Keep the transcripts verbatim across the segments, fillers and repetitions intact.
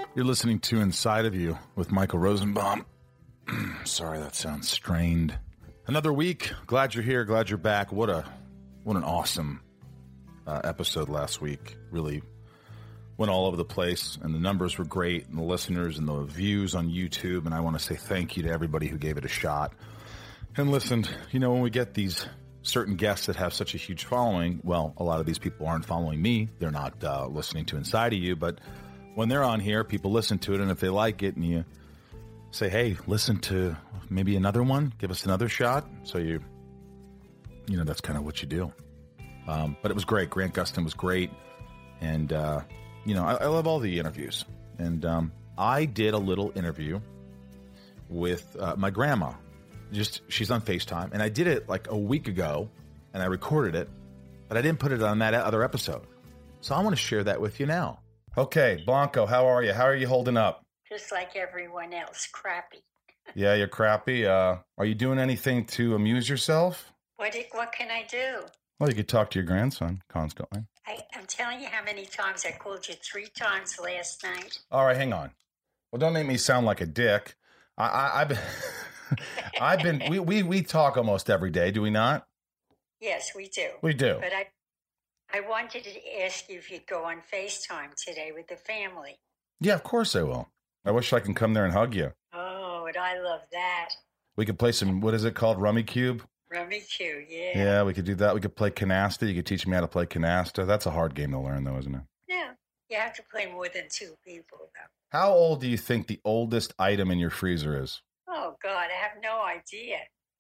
You're listening to Inside of You with Michael Rosenbaum. Sorry, that sounds strained. Another week. Glad you're here. Glad you're back. What a what an awesome uh, episode last week. Really went all over the place, and the numbers were great, and the listeners and the views on YouTube. And I want to say thank you to everybody who gave it a shot and listened. You know, when we get these certain guests that have such a huge following, well, a lot of these people aren't following me. They're not uh, listening to Inside of You, but when they're on here, people listen to it, and if they like it, and you say, hey, listen to maybe another one, give us another shot. So you, you know, that's kind of what you do. Um, but it was great. Grant Gustin was great. And, uh, you know, I, I love all the interviews. And um, I did a little interview with uh, my grandma. Just, she's on FaceTime. And I did it like a week ago, and I recorded it, but I didn't put it on that other episode. So I want to share that with you now. Okay, Blanco, how are you? How are you holding up? Just like everyone else, crappy. Yeah, you're crappy. Uh, are you doing anything to amuse yourself? What did, What can I do? Well, you could talk to your grandson constantly. I, I'm telling you how many times I called you three times last night. All right, hang on. Well, don't make me sound like a dick. I, I, I've been, I've been. We, we we talk almost every day, do we not? Yes, we do. We do. But I, I wanted to ask you if you'd go on FaceTime today with the family. Yeah, of course I will. I wish I can come there and hug you. Oh, and I love that. We could play some, what is it called, Rummy Cube? Rummy Cube, yeah. Yeah, we could do that. We could play Canasta. You could teach me how to play Canasta. That's a hard game to learn, though, isn't it? Yeah, you have to play more than two people, though. How old do you think the oldest item in your freezer is? Oh, God, I have no idea.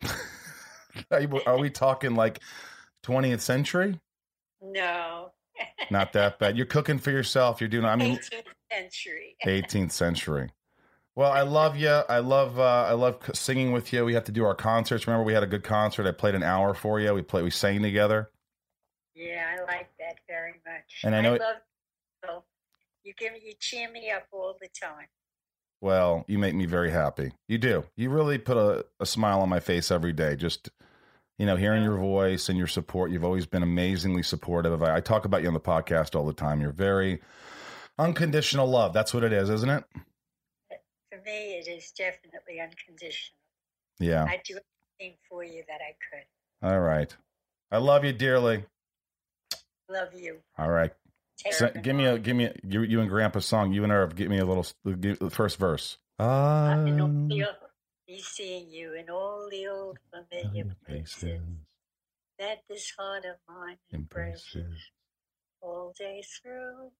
are, you, are we talking like twentieth century? No. Not that bad. You're cooking for yourself. You're doing, I mean, eighteenth century. eighteenth century. Well, I love you. I love, uh, I love singing with you. We have to do our concerts. Remember, we had a good concert. I played an hour for you. We played, we sang together. Yeah, I like that very much. And I know I it, love so you give me, you cheer me up all the time. Well, you make me very happy. You do. You really put a, a smile on my face every day. Just, you know, hearing your voice and your support. You've always been amazingly supportive. I, I talk about you on the podcast all the time. You're very unconditional love. That's what it is, isn't it? For me, it is definitely unconditional. Yeah. I'd do anything for you that I could. All right. I love you dearly. Love you. All right. So, give me a, give me a, you, you and Grandpa's song. You and Irv, give me a little, give, the first verse. Um, in all the old, be seeing you in all the old familiar places that this heart of mine embraces all day through.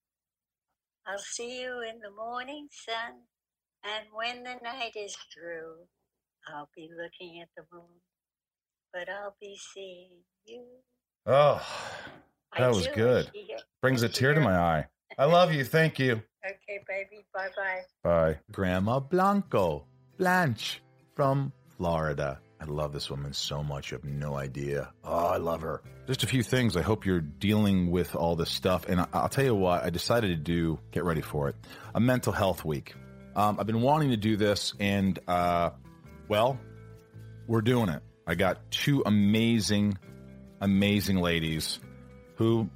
I'll see you in the morning sun, and when the night is through, I'll be looking at the moon, but I'll be seeing you. Oh, that I was do. good. Brings a tear to my eye. I love you. Thank you. Okay, baby. Bye-bye. Bye. Grandma Blanco, Blanche from Florida. I love this woman so much. You have no idea. Oh, I love her. Just a few things. I hope you're dealing with all this stuff. And I'll tell you what, I decided to do, get ready for it, a mental health week. Um, I've been wanting to do this, and, uh, well, we're doing it. I got two amazing, amazing ladies who,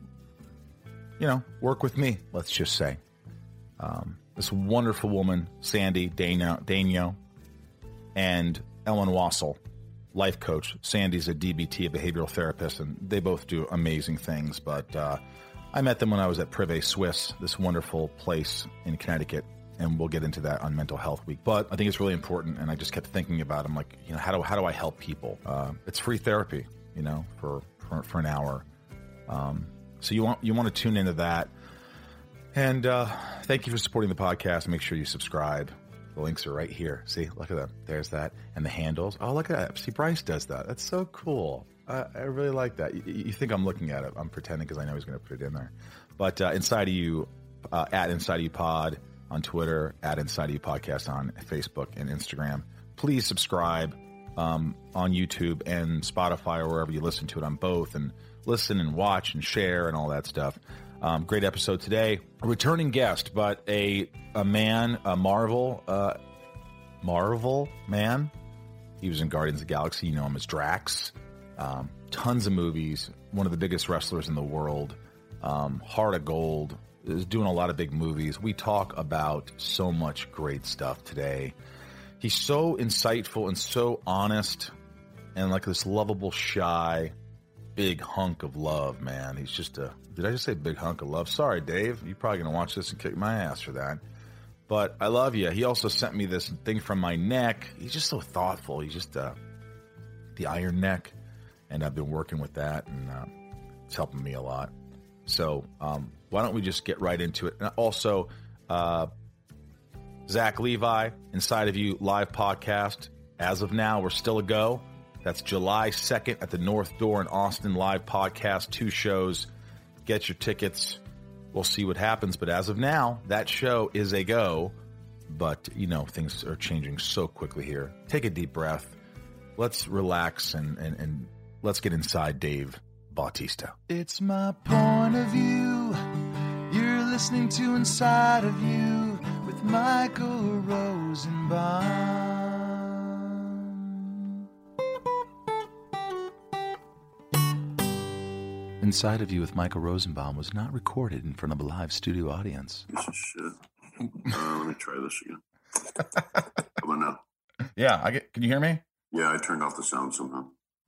you know, work with me, let's just say. Um, this wonderful woman, Sandy Daigneault, Daigneault, and Ellen Wassel, life coach. Sandy's a D B T, a behavioral therapist, and they both do amazing things. But uh, I met them when I was at Privé Suisse, this wonderful place in Connecticut, and we'll get into that on Mental Health Week. But I think it's really important, and I just kept thinking about them, like, you know, how do how do I help people? Uh, it's free therapy, you know, for for, for an hour. Um, so you want you want to tune into that. And uh, thank you for supporting the podcast. Make sure you subscribe. The links are right here. See, look at them. There's that. And the handles. Oh, look at that. See, Bryce does that. That's so cool. Uh, I really like that. You, you think I'm looking at it. I'm pretending because I know he's going to put it in there. But uh, Inside of You, uh, at Inside of You Pod on Twitter, at Inside of You Podcast on Facebook and Instagram. Please subscribe um, on YouTube and Spotify or wherever you listen to it, on both. And listen and watch and share and all that stuff. Um, great episode today. A returning guest, but a a man, a Marvel, uh, Marvel man. He was in Guardians of the Galaxy. You know him as Drax. Um, tons of movies. One of the biggest wrestlers in the world. Um, Heart of Gold. is doing a lot of big movies. We talk about so much great stuff today. He's so insightful and so honest and like this lovable, shy, big hunk of love, man. He's just a, did I just say big hunk of love? Sorry, Dave. You're probably going to watch this and kick my ass for that. But I love you. He also sent me this thing from my neck. He's just so thoughtful. He's just uh, the iron neck. And I've been working with that, and uh, it's helping me a lot. So um, why don't we just get right into it? And also, uh, Zach Levi, Inside of You live podcast. As of now, we're still a go. That's July second at the North Door in Austin, live podcast, two shows. Get your tickets. We'll see what happens. But as of now, that show is a go. But, you know, things are changing so quickly here. Take a deep breath. Let's relax and, and, and let's get inside Dave Bautista. It's my point of view. You're listening to Inside of You with Michael Rosenbaum. Inside of You with Michael Rosenbaum was not recorded in front of a live studio audience. Piece of shit. Uh, let me try this again. Come on now. Yeah, I get. Can you hear me? Yeah, I turned off the sound somehow.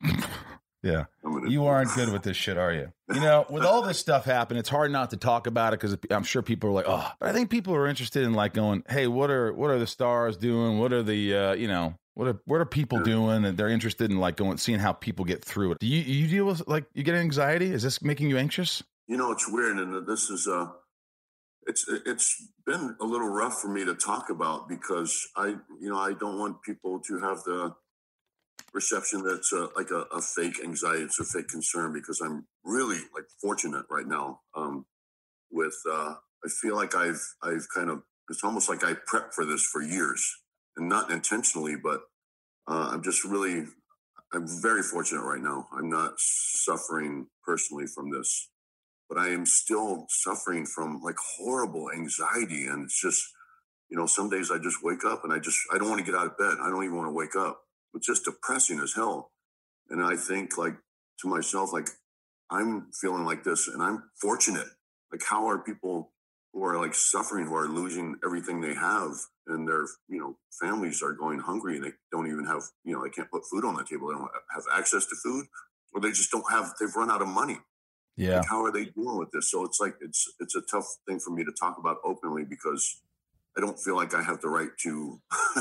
Yeah. You aren't good with this shit, are you? You know, with all this stuff happening, it's hard not to talk about it because I'm sure people are like, oh, but I think people are interested in like going, hey, what are what are the stars doing? What are the, uh, you know, what are what are people yeah. doing? And they're interested in like going, seeing how people get through it. Do you, you deal with like, you get anxiety? Is this making you anxious? You know, it's weird. And this is, uh, it's, it's been a little rough for me to talk about because I, you know, I don't want people to have the perception that's uh, like a, a fake anxiety. It's a fake concern because I'm really like fortunate right now um, with, uh, I feel like I've, I've kind of, it's almost like I prepped for this for years and not intentionally, but uh, I'm just really, I'm very fortunate right now. I'm not suffering personally from this, but I am still suffering from like horrible anxiety. And it's just, you know, some days I just wake up and I just, I don't want to get out of bed. I don't even want to wake up. It's just depressing as hell. And I think like to myself, like I'm feeling like this and I'm fortunate. Like how are people who are like suffering, who are losing everything they have and their, you know, families are going hungry and they don't even have, you know, they can't put food on the table. They don't have access to food or they just don't have, they've run out of money. Yeah. Like, how are they dealing with this? So it's like, it's, it's a tough thing for me to talk about openly because I don't feel like I have the right to,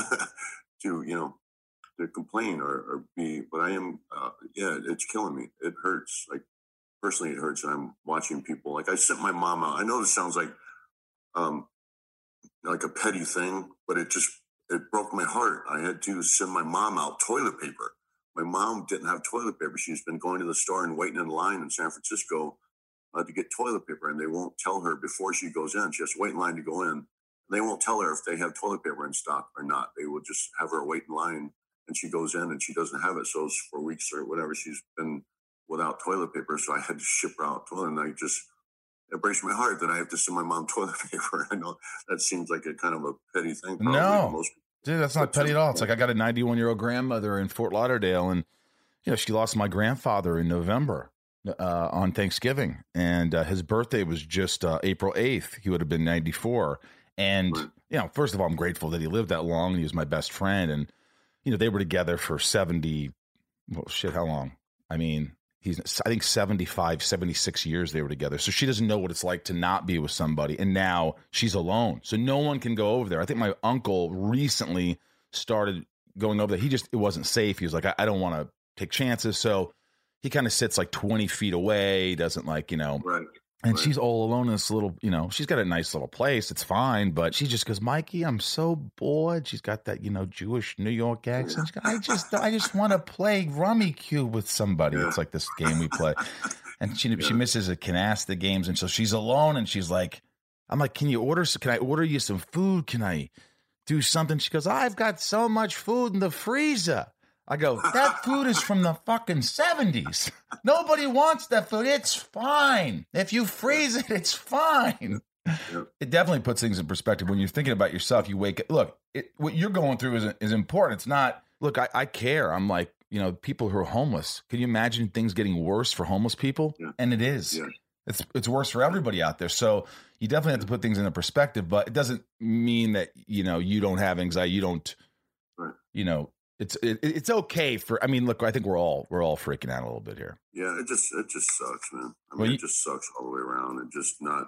to, you know, to complain or, or be, but I am, uh, yeah, it's killing me. It hurts. Like personally, it hurts. And I'm watching people, like I sent my mom out. I know this sounds like, um, like a petty thing, but it just, it broke my heart. I had to send my mom out toilet paper. My mom didn't have toilet paper. She's been going to the store and waiting in line in San Francisco uh, to get toilet paper. And they won't tell her before she goes in. She has to wait in line to go in. And they won't tell her if they have toilet paper in stock or not. They will just have her wait in line. And she goes in and she doesn't have it. So for weeks or whatever, she's been without toilet paper. So I had to ship her out toilet. And I just, it breaks my heart that I have to send my mom toilet paper. I know that seems like a kind of a petty thing. No, most dude, that's not petty at all. It's like I got a ninety-one year old grandmother in Fort Lauderdale and, you know, she lost my grandfather in November uh, on Thanksgiving. And uh, his birthday was just uh, April eighth. He would have been ninety-four. And, right. you know, first of all, I'm grateful that he lived that long. And he was my best friend. And, you know, they were together for seventy, well, shit, how long? I mean, he's, I think seventy-five, seventy-six years they were together. So she doesn't know what it's like to not be with somebody. And now she's alone. So no one can go over there. I think my uncle recently started going over there. He just, it wasn't safe. He was like, I, I don't want to take chances. So he kind of sits like twenty feet away, doesn't like, you know, right. And right. she's all alone in this little, you know, she's got a nice little place. It's fine. But she just goes, Mikey, I'm so bored. She's got that, you know, Jewish New York accent. She goes, I just, I just want to play Rummy Cube with somebody. Yeah. It's like this game we play. And she, yeah. she misses a canasta games. And so she's alone and she's like, I'm like, can you order, can I order you some food? Can I do something? She goes, I've got so much food in the freezer. I go, that food is from the fucking seventies. Nobody wants that food. It's fine. If you freeze it, it's fine. Yep. It definitely puts things in perspective. When you're thinking about yourself, you wake up. Look, it, what you're going through is, is important. It's not, look, I, I care. I'm like, you know, people who are homeless. Can you imagine things getting worse for homeless people? Yeah. And it is. Yeah. It's it's worse for everybody out there. So you definitely have to put things into perspective, but it doesn't mean that, you know, you don't have anxiety. You don't, right. you know, it's it, it's okay for. I mean, look, I think we're all we're all freaking out a little bit here. Yeah, it just it just sucks, man. I mean, well, you, it just sucks all the way around, and just not.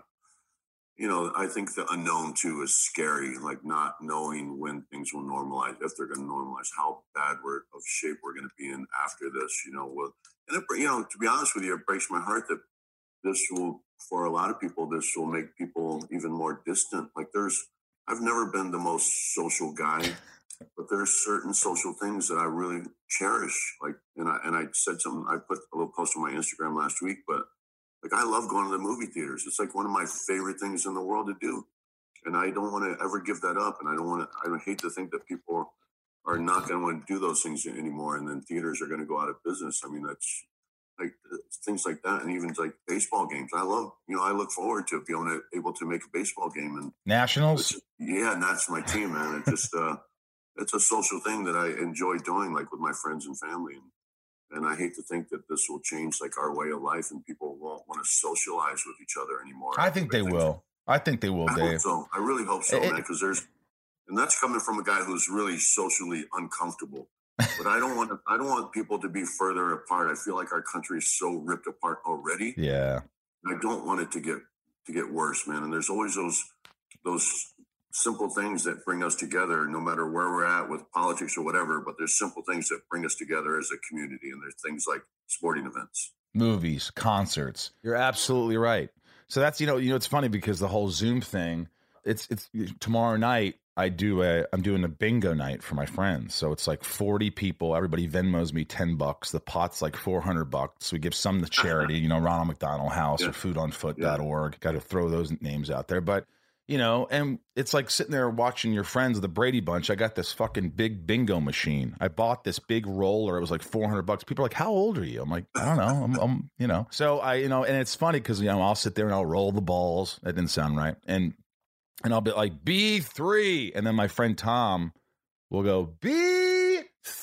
You know, I think the unknown too is scary. Like not knowing when things will normalize, if they're going to normalize, how bad we're of shape we're going to be in after this. You know, with and it, you know, to be honest with you, it breaks my heart that this will, for a lot of people, this will make people even more distant. Like there's, I've never been the most social guy, but there's certain social things that I really cherish. Like, and I and I said something. I put a little post on my Instagram last week, but. Like, I love going to the movie theaters. It's like one of my favorite things in the world to do. And I don't want to ever give that up. And I don't want to, I hate to think that people are not going to want to do those things anymore. And then theaters are going to go out of business. I mean, that's like things like that. And even like baseball games. I love, you know, I look forward to being able to make a baseball game. And Nationals? Yeah, and that's my team, man. It just, uh, it's a social thing that I enjoy doing, like with my friends and family. And, And I hate to think that this will change like our way of life and people won't want to socialize with each other anymore. I think they will. I think they will, I Dave. Hope so. I really hope so, it, man, because there's, and that's coming from a guy who's really socially uncomfortable. But I don't want to, I don't want people to be further apart. I feel like our country is so ripped apart already. Yeah. I don't want it to get, to get worse, man. And there's always those, those simple things that bring us together, no matter where we're at with politics or whatever, but there's simple things that bring us together as a community. And there's things like sporting events, movies, concerts. You're absolutely right. So that's, you know, you know, it's funny because the whole Zoom thing, it's, it's tomorrow night. I do a, I'm doing a bingo night for my friends. So it's like forty people. Everybody Venmos me ten bucks. The pot's like four hundred bucks. We give some to charity, you know, Ronald McDonald House yeah. or food on foot dot org. Yeah. Got to throw those names out there. But you know, and it's like sitting there watching your friends of the Brady Bunch. I got this fucking big bingo machine. I bought this big roller. It was like four hundred bucks. People are like, how old are you? I'm like, I don't know. I'm, I'm you know. So I, you know, and it's funny because, you know, I'll sit there and I'll roll the balls. That didn't sound right. And, and I'll be like, B three. And then my friend Tom will go, B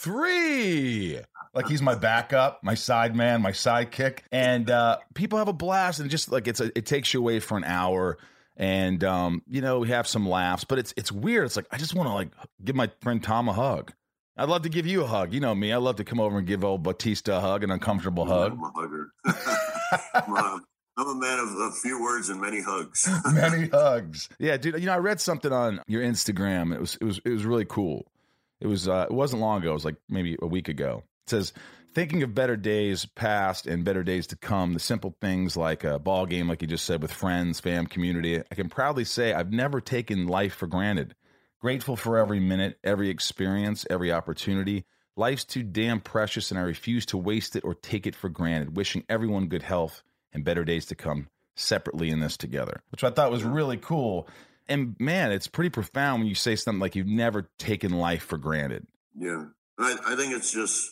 three. Like he's my backup, my side man, my sidekick. And uh, people have a blast. And just like, it's a, it takes you away for an hour. And, um, you know, we have some laughs, but it's it's weird. It's like, I just want to, like, give my friend Tom a hug. I'd love to give you a hug. You know me. I love to come over and give old Batista a hug, an uncomfortable hug. I'm a hugger. I'm, a, I'm a man of a few words and many hugs. Many hugs. Yeah, dude, you know, I read something on your Instagram. It was, it was, it was really cool. It was, uh, it wasn't long ago. It was like maybe a week ago. It says, thinking of better days past and better days to come, the simple things like a ball game, like you just said, with friends, fam, community, I can proudly say I've never taken life for granted. Grateful for every minute, every experience, every opportunity. Life's too damn precious, and I refuse to waste it or take it for granted. Wishing everyone good health and better days to come, separately in this together, which I thought was really cool. And man, it's pretty profound when you say something like you've never taken life for granted. Yeah, I, I think it's just,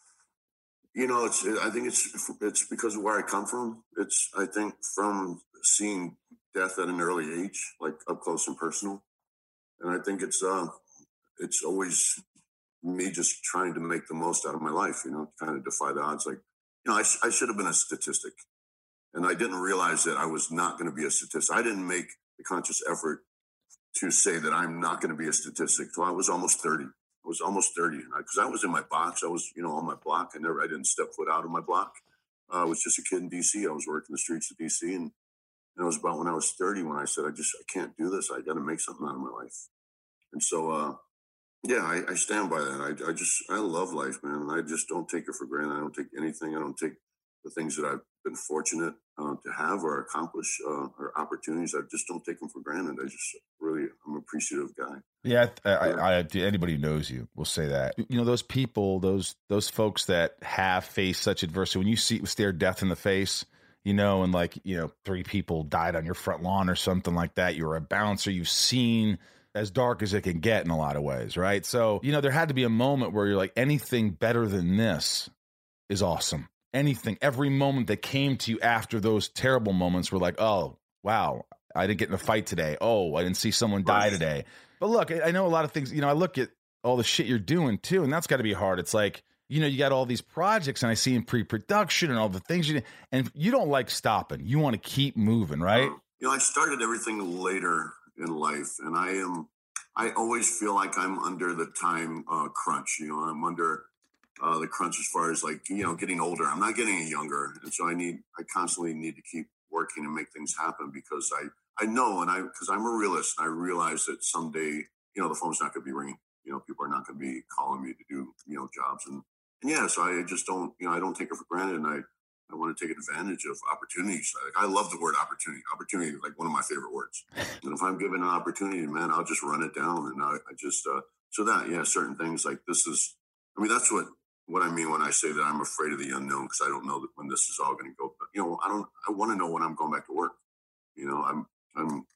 you know, it's. I think it's it's because of where I come from. It's I think from seeing death at an early age, like up close and personal, and I think it's uh, it's always me just trying to make the most out of my life. You know, kind of defy the odds. Like, you know, I I should have been a statistic, and I didn't realize that I was not going to be a statistic. I didn't make the conscious effort to say that I'm not going to be a statistic till I was almost thirty. I was almost thirty because I was in my box. I was, you know, on my block. I never, I didn't step foot out of my block. Uh, I was just a kid in D C. I was working the streets of D C. And, and it was about when I was thirty when I said, I just, I can't do this. I got to make something out of my life. And so, uh, yeah, I, I stand by that. I, I just, I love life, man. And I just don't take it for granted. I don't take anything. I don't take the things that I've been fortunate uh, to have or accomplish uh, or opportunities. I just don't take them for granted. I just really, I'm an appreciative guy. Yeah, I, I, I, anybody who knows you will say that. You know, those people, those those folks that have faced such adversity, when you see stare death in the face, you know, and like, you know, three people died on your front lawn or something like that. You're a bouncer. You've seen as dark as it can get in a lot of ways, right? So, you know, there had to be a moment where you're like, anything better than this is awesome. Anything, every moment that came to you after those terrible moments were like, oh, wow, I didn't get in a fight today. Oh, I didn't see someone die today. But look, I know a lot of things, you know, I look at all the shit you're doing too, and that's got to be hard. It's like, you know, you got all these projects and I see in pre-production and all the things you and you don't like stopping. You want to keep moving, right? Um, you know, I started everything later in life, and I am, I always feel like I'm under the time uh, crunch. You know, I'm under uh, the crunch as far as like, you know, getting older. I'm not getting any younger. And so I need, I constantly need to keep working and make things happen because I, I know, and I, because I'm a realist, and I realize that someday, you know, the phone's not going to be ringing. You know, people are not going to be calling me to do, you know, jobs. And, and yeah, so I just don't, you know, I don't take it for granted. And I, I want to take advantage of opportunities. Like, I love the word opportunity. Opportunity is like one of my favorite words. And if I'm given an opportunity, man, I'll just run it down. And I, I just, uh, so that, yeah, certain things like this is, I mean, that's what, what I mean when I say that I'm afraid of the unknown, because I don't know that when this is all going to go. But, you know, I don't, I want to know when I'm going back to work. You know, I'm, I'm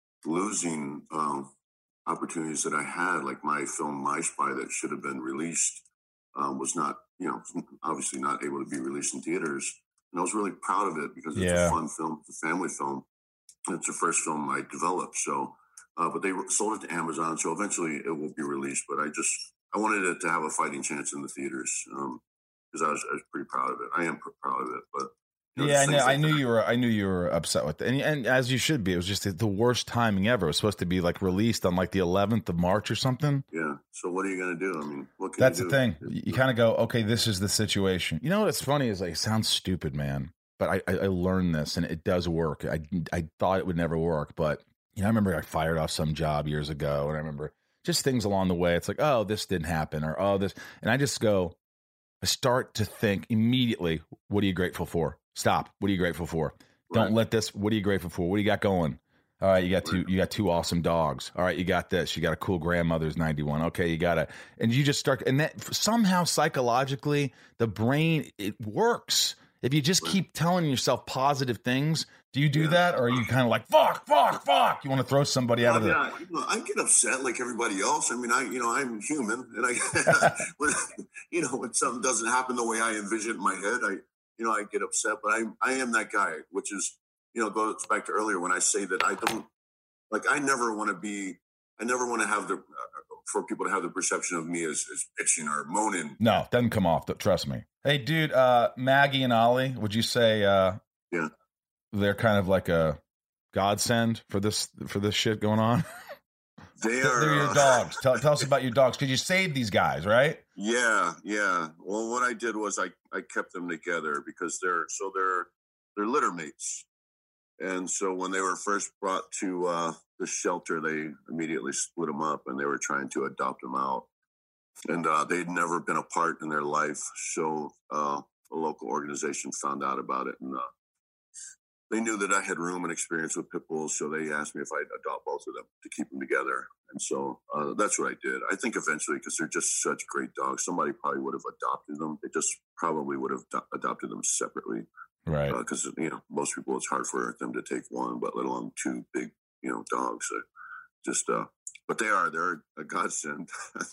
losing um, opportunities that I had, like my film, My Spy, that should have been released, um, was not, you know, obviously not able to be released in theaters. And I was really proud of it because it's yeah. a fun film, it's a family film. It's the first film I developed. So, uh, but they sold it to Amazon. So eventually it will be released. But I just, I wanted it to have a fighting chance in the theaters um, because I was, I was pretty proud of it. I am pr- proud of it. But you know, yeah, I, know, like I knew that. you were. I knew you were upset with it, and, and as you should be. It was just the worst timing ever. It was supposed to be like released on like the eleventh of March or something. Yeah. So what are you going to do? I mean, what can That's you do? the thing. You, you kind of go, okay, this is the situation. You know what's funny is like, it sounds stupid, man, but I, I, I learned this and it does work. I I thought it would never work, but you know, I remember I fired off some job years ago, and I remember just things along the way. It's like, oh, this didn't happen, or oh, this, and I just go, I start to think immediately, what are you grateful for? Stop. What are you grateful for? Don't Right. let this. What are you grateful for? What do you got going? All right, you got two. You got two awesome dogs. All right, you got this. You got a cool grandmother's ninety-one. Okay, you got a, and you just start, and that somehow psychologically, the brain, it works. If you just Right. keep telling yourself positive things, do you do Yeah. that, or are you kind of like fuck, fuck, fuck? You want to throw somebody out of the? Yeah, you know, I get upset like everybody else. I mean, I, you know, I'm human, and I, when, you know, when something doesn't happen the way I envision it in my head, I, you know, I get upset. But I, I am that guy, which is, you know, goes back to earlier when I say that I don't, like, I never want to be, I never want to have the, uh, for people to have the perception of me as, as bitching or moaning. No, doesn't come off. Trust me. Hey, dude, uh, Maggie and Ollie, would you say, uh, Yeah. they're kind of like a godsend for this for this shit going on? They are. They're your uh, dogs. Tell, tell us about your dogs, because you saved these guys, right? Yeah, yeah. Well, what I did was I, I kept them together because they're so they're they're litter mates, and so when they were first brought to uh, the shelter, they immediately split them up, and they were trying to adopt them out, and uh, they'd never been apart in their life. So uh, a local organization found out about it, and uh, they knew that I had room and experience with pit bulls, so they asked me if I'd adopt both of them to keep them together. And so uh, that's what I did. I think eventually, because they're just such great dogs, somebody probably would have adopted them. They just probably would have do- adopted them separately. Right. Because, uh, you know, most people, it's hard for them to take one, but let alone two big, you know, dogs. So just, uh, but they are, they're a godsend.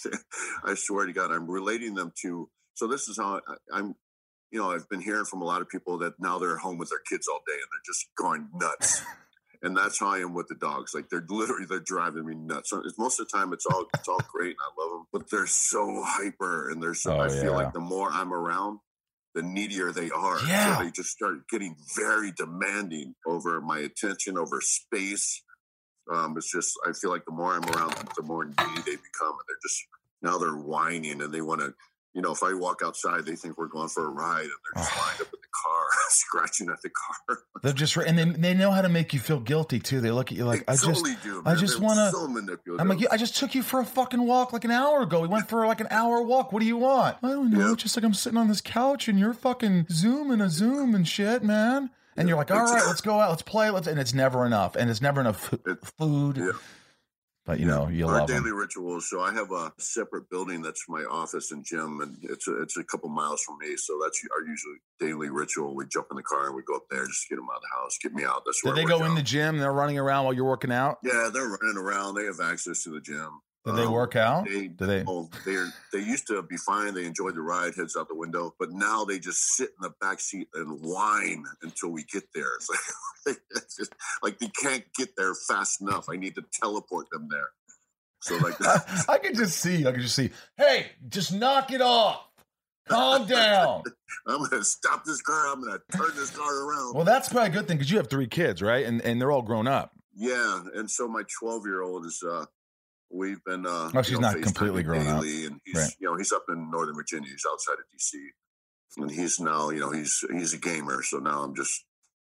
I swear to God, I'm relating them to, so this is how I, I'm, you know, I've been hearing from a lot of people that now they're home with their kids all day and they're just going nuts. And that's how I am with the dogs. Like, they're literally, they're driving me nuts. So it's, most of the time it's all, it's all great and I love them, but they're so hyper and they're so, Oh, I feel yeah. like the more I'm around, the needier they are. Yeah. So they just start getting very demanding over my attention, over space. Um, it's just, I feel like the more I'm around them, the more needy they become. And they're just, now they're whining and they want to, you know, if I walk outside, they think we're going for a ride and they're just lined up in the car, scratching at the car. They're just, and they, they know how to make you feel guilty too. They look at you like, They I totally just, do, I man. just They're want to, so manipulative. I'm like, yeah, I just took you for a fucking walk like an hour ago. We went for like an hour walk. What do you want? I don't know. Yeah. It's just like I'm sitting on this couch and you're fucking zooming a zoom and shit, man. And you're like, all right, let's go out, let's play, let's, and it's never enough, and it's never enough f- It- food. yeah. But you know, you Our love daily them. rituals. So I have a separate building that's my office and gym, and it's a, it's a couple miles from me. So that's our usually daily ritual. We jump in the car and we go up there, just get them out of the house, get me out. That's where Did I they work go in out. the gym? They're running around while you're working out. Yeah, they're running around. They have access to the gym. Did they Um, work out? They, Did they? Oh, they're they used to be fine. They enjoyed the ride, heads out the window. But now they just sit in the back seat and whine until we get there. It's like, it's just, like they can't get there fast enough. I need to teleport them there. So like, I could just see. I could just see. Hey, just knock it off. Calm down. I'm going to stop this car. I'm going to turn this car around. Well, that's probably a good thing because you have three kids, right? And and they're all grown up. Yeah. And so my twelve-year-old is, uh, we've been, uh, oh, she's you know, not completely grown up. And he's, right. you know, he's up in Northern Virginia. He's outside of D C. And he's now, you know, he's he's a gamer. So now I'm just,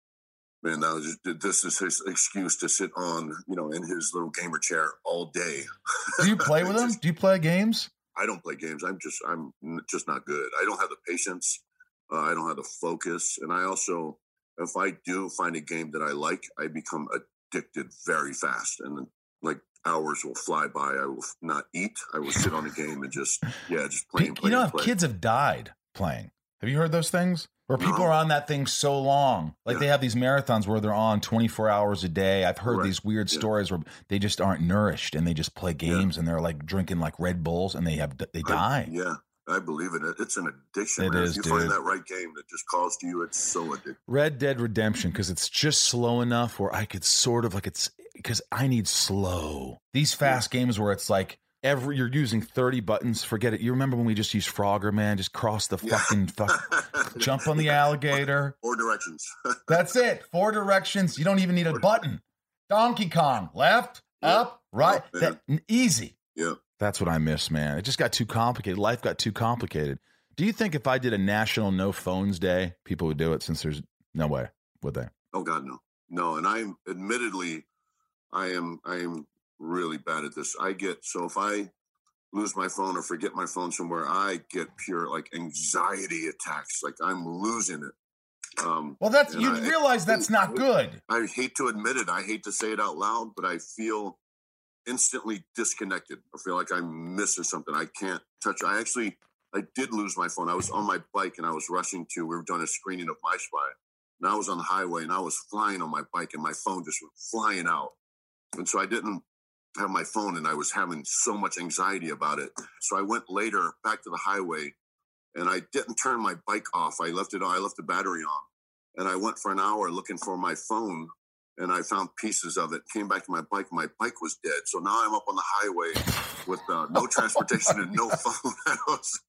man, now just, this is his excuse to sit on, you know, in his little gamer chair all day. Do you play with him? Do you play games? I don't play games. I'm just, I'm just not good. I don't have the patience. Uh, I don't have the focus. And I also, if I do find a game that I like, I become addicted very fast. And like hours will fly by. I will not eat. I will sit on the game and just, yeah, just play and play. You know, and play. kids have died playing. Have you heard those things? Where people no. are on that thing so long. Like yeah. they have these marathons where they're on twenty-four hours a day. I've heard right. these weird yeah. stories where they just aren't nourished and they just play games yeah. and they're like drinking like Red Bulls and they have they die. I, yeah, I believe in it. It's an addiction. It man. is, if you dude. find that right game that just calls to you, it's so addictive. Red Dead Redemption, because it's just slow enough where I could sort of like it's because I need slow. These fast yeah. games where it's like every you're using thirty buttons, forget it. You remember when we just used Frogger, man? Just cross the fucking fuck, jump on the alligator. Four directions. That's it. Four directions. You don't even need a button. Donkey Kong, left, yeah. up, right. Oh, that, easy. Yeah. That's what I miss, man. It just got too complicated. Life got too complicated. Do you think if I did a national no phones day, people would do it? Since there's no way, would they? Oh God, no, no. And I'm admittedly, I am, I am. really bad at this. I get, so if I lose my phone or forget my phone somewhere, I get pure like anxiety attacks. Like I'm losing it. Um, well, that's, you I, realize that's I, not good. I hate to admit it. I hate to say it out loud, but I feel instantly disconnected. I feel like I'm missing something. I can't touch. I actually, I did lose my phone. I was on my bike and I was rushing to, we were doing a screening of My Spy. And I was on the highway and I was flying on my bike and my phone just went flying out. And so I didn't have my phone and I was having so much anxiety about it. So I went later back to the highway and I didn't turn my bike off. I left it on, I left the battery on and I went for an hour looking for my phone and I found pieces of it, came back to my bike. My bike was dead. So now I'm up on the highway with uh, no transportation and no phone. was,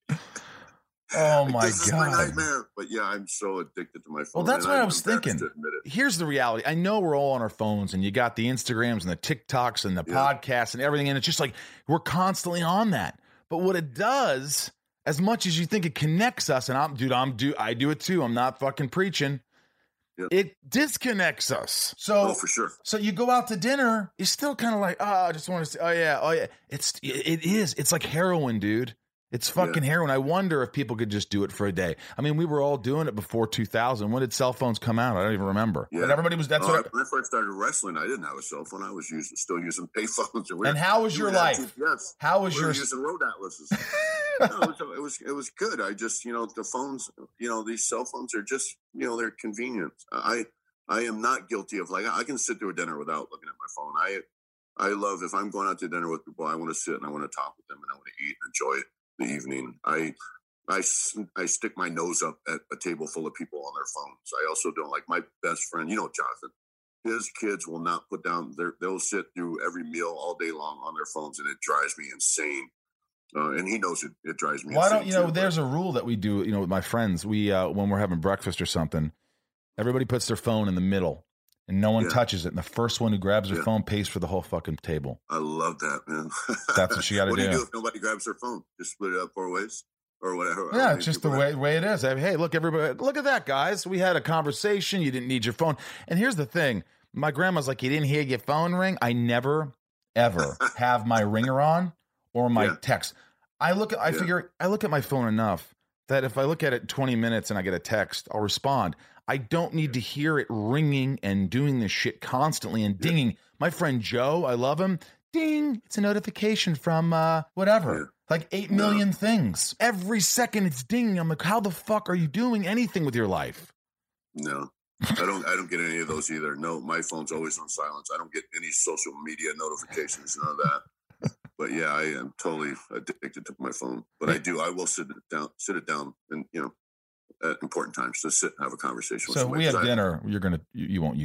oh my this is God. my nightmare. But yeah, I'm so addicted to my phone. Well, that's what I, I was thinking. Here's the reality. I know we're all on our phones and you got the Instagrams and the TikToks and the yeah. podcasts and everything. And it's just like, we're constantly on that. But what it does, as much as you think it connects us, and I'm, dude, I'm do, I do it too. I'm not fucking preaching. Yeah. It disconnects us. So, oh, for sure. So you go out to dinner, you're still kind of like, oh, I just want to say, oh yeah, oh yeah. It's, it is. It's like heroin, dude. It's fucking yeah. heroin. I wonder if people could just do it for a day. I mean, we were all doing it before two thousand. When did cell phones come out? I don't even remember. Yeah. But everybody was, that's oh, what I, when I first started wrestling, I didn't have a cell phone. I was using, still using pay phones. And, we and how was your life? Yes. How was we your were using road atlases? no, it, was, it was it was good. I just, you know, the phones, you know, these cell phones are just, you know, they're convenient. I I am not guilty of, like, I can sit through a dinner without looking at my phone. I I love, if I'm going out to dinner with people, I want to sit and I want to talk with them and I want to eat and enjoy it. The evening, I, I, I stick my nose up at a table full of people on their phones. I also don't like my best friend, you know, Jonathan, his kids will not put down their, they'll sit through every meal all day long on their phones and it drives me insane. Uh, and he knows it, it drives me Why insane. don't, you know, too, there's but, a rule that we do, you know, with my friends, we, uh, when we're having breakfast or something, everybody puts their phone in the middle. And no one yeah. touches it. And the first one who grabs their yeah. phone pays for the whole fucking table. I love that, man. That's what you got to do. What do you do if nobody grabs their phone? Just split it up four ways or whatever. Yeah, it's just the way, way it is. I mean, hey, look, everybody, look at that, guys. We had a conversation. You didn't need your phone. And here's the thing. My grandma's like, you didn't hear your phone ring? I never, ever have my ringer on or my yeah. text. I look at, I yeah. figure, I look at my phone enough that if I look at it twenty minutes and I get a text, I'll respond. I don't need to hear it ringing and doing this shit constantly and dinging. Yeah. My friend Joe, I love him. Ding, it's a notification from uh, whatever. Yeah. Like eight million no. things. Every second it's dinging. I'm like, how the fuck are you doing anything with your life? No, I don't I don't get any of those either. No, my phone's always on silence. I don't get any social media notifications, none of that. But yeah, I am totally addicted to my phone. But I do, I will sit it down, sit it down and, you know, at important times to sit and have a conversation with so somebody. So we have dinner, you're going to, you, you won't use it.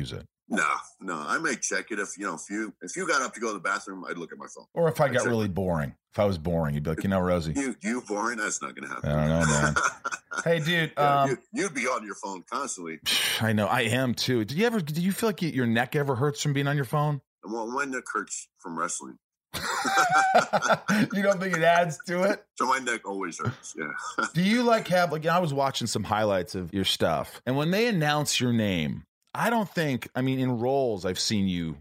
No, no, I may check it if you know if you if you got up to go to the bathroom, I'd look at my phone. Or if I I'd got check really my- boring, if I was boring, you'd be like, you know, Rosie, You you boring? That's not gonna happen. I don't know, man. Hey, dude, Yeah, um, you, you'd be on your phone constantly. I know I am too. Did you ever? Do you feel like you, your neck ever hurts from being on your phone? Well, my neck hurts from wrestling. You don't think it adds to it? So my neck always hurts. Yeah. Do you like have like I was watching some highlights of your stuff, and when they announce your name, I don't think. I mean, in roles, I've seen you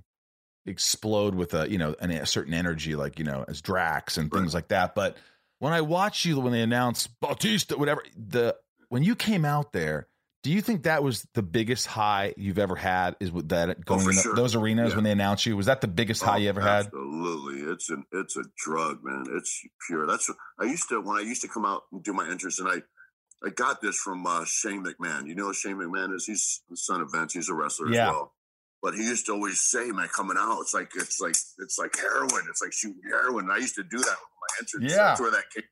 explode with a you know an, a certain energy, like you know as Drax and things Right. like that. But when I watch you, when they announce Bautista, whatever the when you came out there. Do you think that was the biggest high you've ever had? Is with that going for in the, sure. those arenas Yeah. when they announce you? Was that the biggest high Oh, you ever had? Absolutely. It's an it's a drug, man. It's pure. That's I used to when I used to come out and do my entrance, and I I got this from uh, Shane McMahon. You know who Shane McMahon is? He's the son of Vince. He's a wrestler Yeah. as well. But he used to always say, man, coming out, it's like it's like it's like heroin. It's like shooting heroin. And I used to do that with my entrance. Yeah. That's where that came.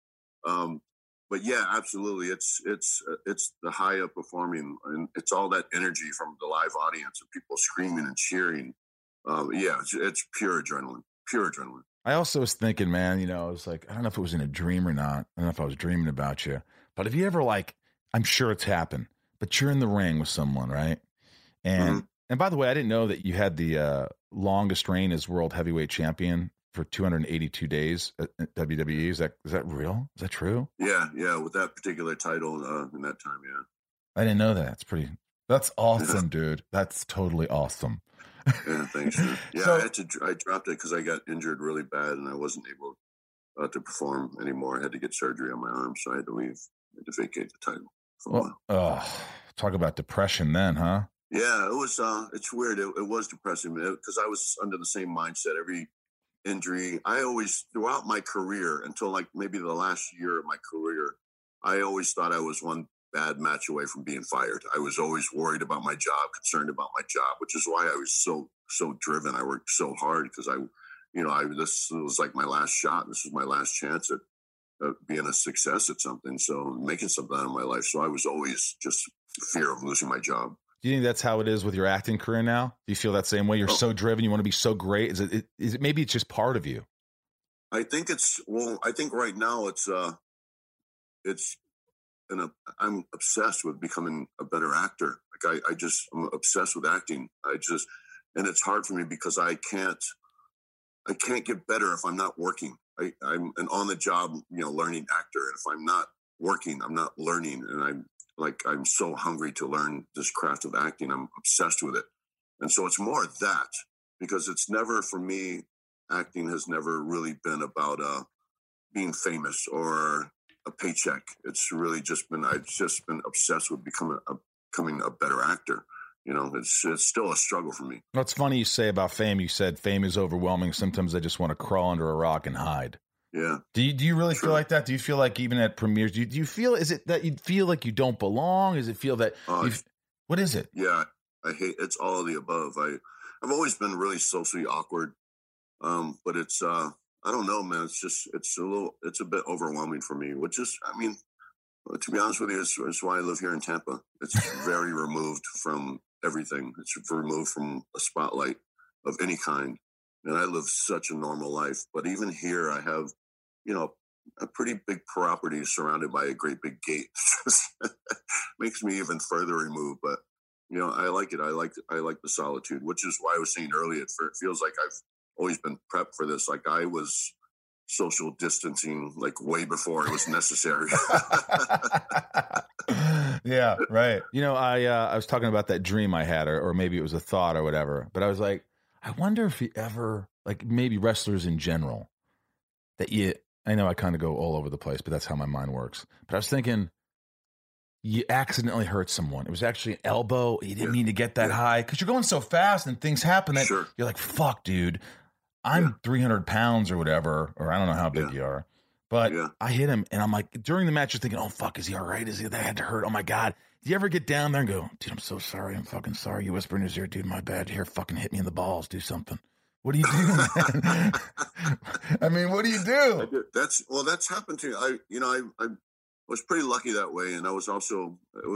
Um, but yeah, absolutely. It's it's uh, it's the high of performing, and it's all that energy from the live audience and people screaming and cheering. Um, yeah, it's, it's pure adrenaline. Pure adrenaline. I also was thinking, man, you know, I was like, I don't know if it was in a dream or not. I don't know if I was dreaming about you, but have you ever like, I'm sure it's happened, but you're in the ring with someone, right? And Mhm. and by the way, I didn't know that you had the uh, longest reign as world heavyweight champion for two hundred eighty-two days at at W W E. Is that is that real? Is that true? Yeah, yeah. With that particular title uh, in that time, yeah. I didn't know that. It's pretty. That's awesome, dude. That's totally awesome. Yeah, thanks. Man. Yeah, So- I had to. I dropped it because I got injured really bad, and I wasn't able uh, to perform anymore. I had to get surgery on my arm, so I had to leave. I had to vacate the title for a Well, while. oh, talk about depression, then, huh? Yeah, it was. Uh, it's weird. It, it was depressing because I was under the same mindset. Every injury, I always throughout my career until like maybe the last year of my career, I always thought I was one bad match away from being fired. I was always worried about my job, concerned about my job, which is why I was so so driven. I worked so hard because I, you know, I this was like my last shot. This was my last chance at uh, being a success at something. So making something out of my life. So I was always just fear of losing my job. Do you think that's how it is with your acting career now? Do you feel that same way? You're Oh. so driven. You want to be so great. Is it, is it maybe it's just part of you? I think it's well. I think right now it's uh, it's, and uh, I'm obsessed with becoming a better actor. Like I, I just I'm obsessed with acting. I just, and it's hard for me because I can't, I can't get better if I'm not working. I, I'm an on the job, you know, learning actor, and if I'm not working, I'm not learning, and I'm like I'm so hungry to learn this craft of acting. I'm obsessed with it, and so it's more that because it's never for me. Acting has never really been about uh, being famous or a paycheck. It's really just been I've just been obsessed with becoming a, becoming a better actor. You know, it's it's still a struggle for me. What's funny you say about fame? You said fame is overwhelming. Sometimes I just want to crawl under a rock and hide. Yeah. Do you do you really Sure. feel like that? Do you feel like even at premieres, do you, do you feel is it that you feel like you don't belong? Is it feel that Uh, you what is it? Yeah, I hate it's all of the above. I I've always been really socially awkward, um, but it's uh, I don't know, man. It's just it's a little it's a bit overwhelming for me. Which is, I mean, uh, to be honest with you, it's, it's why I live here in Tampa. It's very removed from everything. It's removed from a spotlight of any kind, and I live such a normal life. But even here, I have, you know, a pretty big property surrounded by a great big gate. Makes me even further removed, but you know, I like it. I like I like the solitude, which is why I was saying earlier. It fe- feels like I've always been prepped for this. Like I was social distancing like way before it was necessary. Yeah, right. You know, I uh, I was talking about that dream I had, or, or maybe it was a thought or whatever. But I was like, I wonder if you ever, like maybe wrestlers in general, that you, I know I kind of go all over the place, but that's how my mind works. But I was thinking, you accidentally hurt someone. It was actually an elbow. You didn't Yeah. mean to get that Yeah. high because you're going so fast and things happen that Sure. you're like, fuck, dude, I'm Yeah. three hundred pounds or whatever, or I don't know how big Yeah. you are. But Yeah. I hit him, and I'm like, during the match, you're thinking, oh, fuck, is he all right? Is he, that had to hurt? Oh, my God. Do you ever get down there and go, dude, I'm so sorry. I'm fucking sorry. You whisper in his ear, dude, my bad. Here, fucking hit me in the balls. Do something. What do you do, man? I mean, what do you I do? did- That's well, that's happened to I. You know, I I was pretty lucky that way, and I was also it was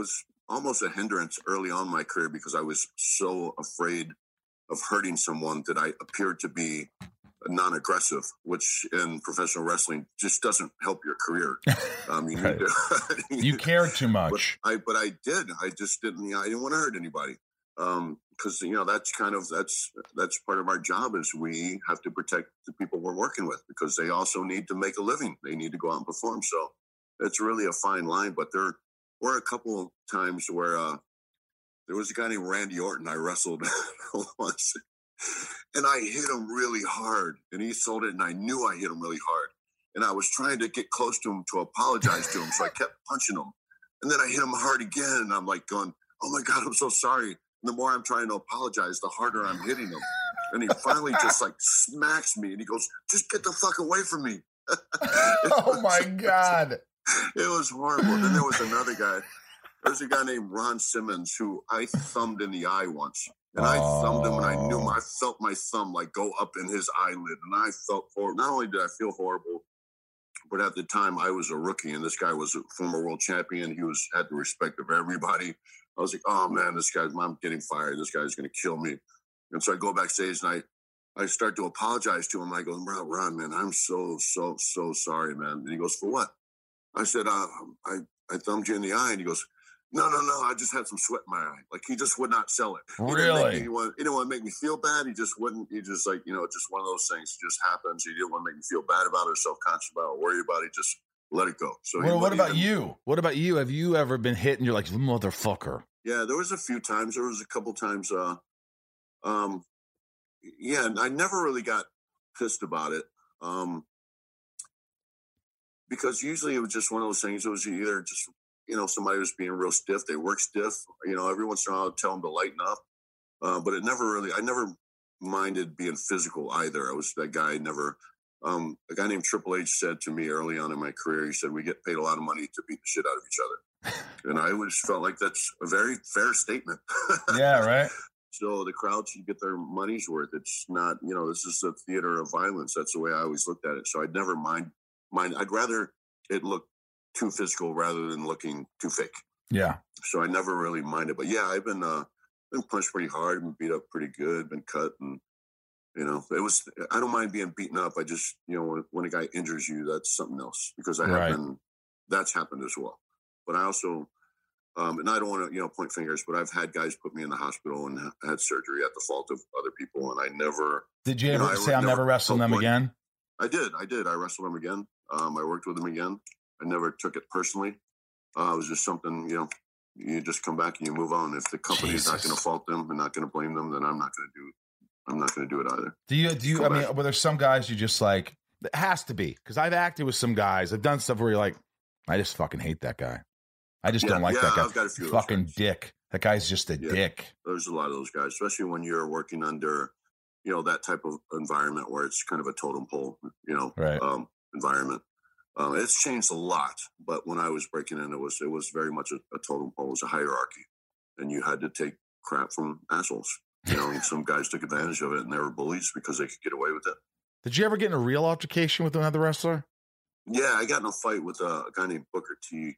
almost a hindrance early on in my career because I was so afraid of hurting someone that I appeared to be non-aggressive, which in professional wrestling just doesn't help your career. Um, you, right. need to, you care too much. But I, but I did. I just didn't. You know, I didn't want to hurt anybody because um, you know that's kind of that's that's part of our job is we have to protect the people we're working with because they also need to make a living. They need to go out and perform. So it's really a fine line. But there were a couple of times where uh, there was a guy named Randy Orton I wrestled once. And I hit him really hard, and he sold it, and I knew I hit him really hard. And I was trying to get close to him to apologize to him, so I kept punching him. And then I hit him hard again, and I'm like going, oh, my God, I'm so sorry. And the more I'm trying to apologize, the harder I'm hitting him. And he finally just, like, smacks me, and he goes, just get the fuck away from me. Oh, my God. It was horrible. Then there was another guy. There's a guy named Ron Simmons who I thumbed in the eye once. And I thumbed him, and I knew I felt my thumb like go up in his eyelid, and I felt horrible. Not only did I feel horrible, but at the time I was a rookie, and this guy was a former world champion. He was had the respect of everybody. I was like, oh man, this guy's I'm getting fired. This guy's going to kill me. And so I go backstage and I I start to apologize to him. I go, Ron, Ron, man, I'm so so so sorry, man. And he goes, for what? I said, uh, I I thumbed you in the eye, and he goes, no, no, no. I just had some sweat in my eye. Like, he just would not sell it. He really? Didn't make me, he, wanted, he didn't want to make me feel bad. He just wouldn't. He just, like, you know, just one of those things. It just happens. He didn't want to make me feel bad about it or self-conscious about it or worry about it. Just let it go. So well, he, what about even, you? What about you? Have you ever been hit and you're like, motherfucker? Yeah, there was a few times. There was a couple times. Uh, um, yeah, I never really got pissed about it. Um, because usually it was just one of those things. It was either just, you know, somebody was being real stiff. They work stiff. You know, every once in a while I'd tell them to lighten up. Uh, but it never really, I never minded being physical either. I was that guy never, um, a guy named Triple H said to me early on in my career, he said, we get paid a lot of money to beat the shit out of each other. And I always felt like that's a very fair statement. Yeah, right. So the crowd should get their money's worth. It's not, you know, this is a theater of violence. That's the way I always looked at it. So I'd never mind, mind. I'd rather it look too physical rather than looking too fake. Yeah. So I never really minded. But yeah, I've been uh, been punched pretty hard, been beat up pretty good, been cut, and you know, it was. I don't mind being beaten up. I just, you know, when, when a guy injures you, that's something else because I have right. been. That's happened as well. But I also, um, and I don't want to, you know, point fingers, but I've had guys put me in the hospital and had surgery at the fault of other people, and I never. Did you ever you know, say, "I'm never wrestling them again"? I did. I did. I wrestled them again. Um, I worked with them again. I never took it personally. Uh, it was just something, you know, you just come back and you move on. If the company's Jesus. not going to fault them and not going to blame them, then I'm not going to do it. I'm not going to do it either. Do you, do you, come I back. mean, well, there's some guys you just like, it has to be. Cause I've acted with some guys. I've done stuff where you're like, I just fucking hate that guy. I just yeah, don't like yeah, that guy. I've got a few fucking guys. dick. That guy's just a yeah, dick. There's a lot of those guys, especially when you're working under, you know, that type of environment where it's kind of a totem pole, you know, right. um, environment. Um, it's changed a lot, but when I was breaking in, it was it was very much a, a totem pole. It was a hierarchy, and you had to take crap from assholes. You know, and some guys took advantage of it, and they were bullies because they could get away with it. Did you ever get in a real altercation with another wrestler? Yeah, I got in a fight with a, a guy named Booker T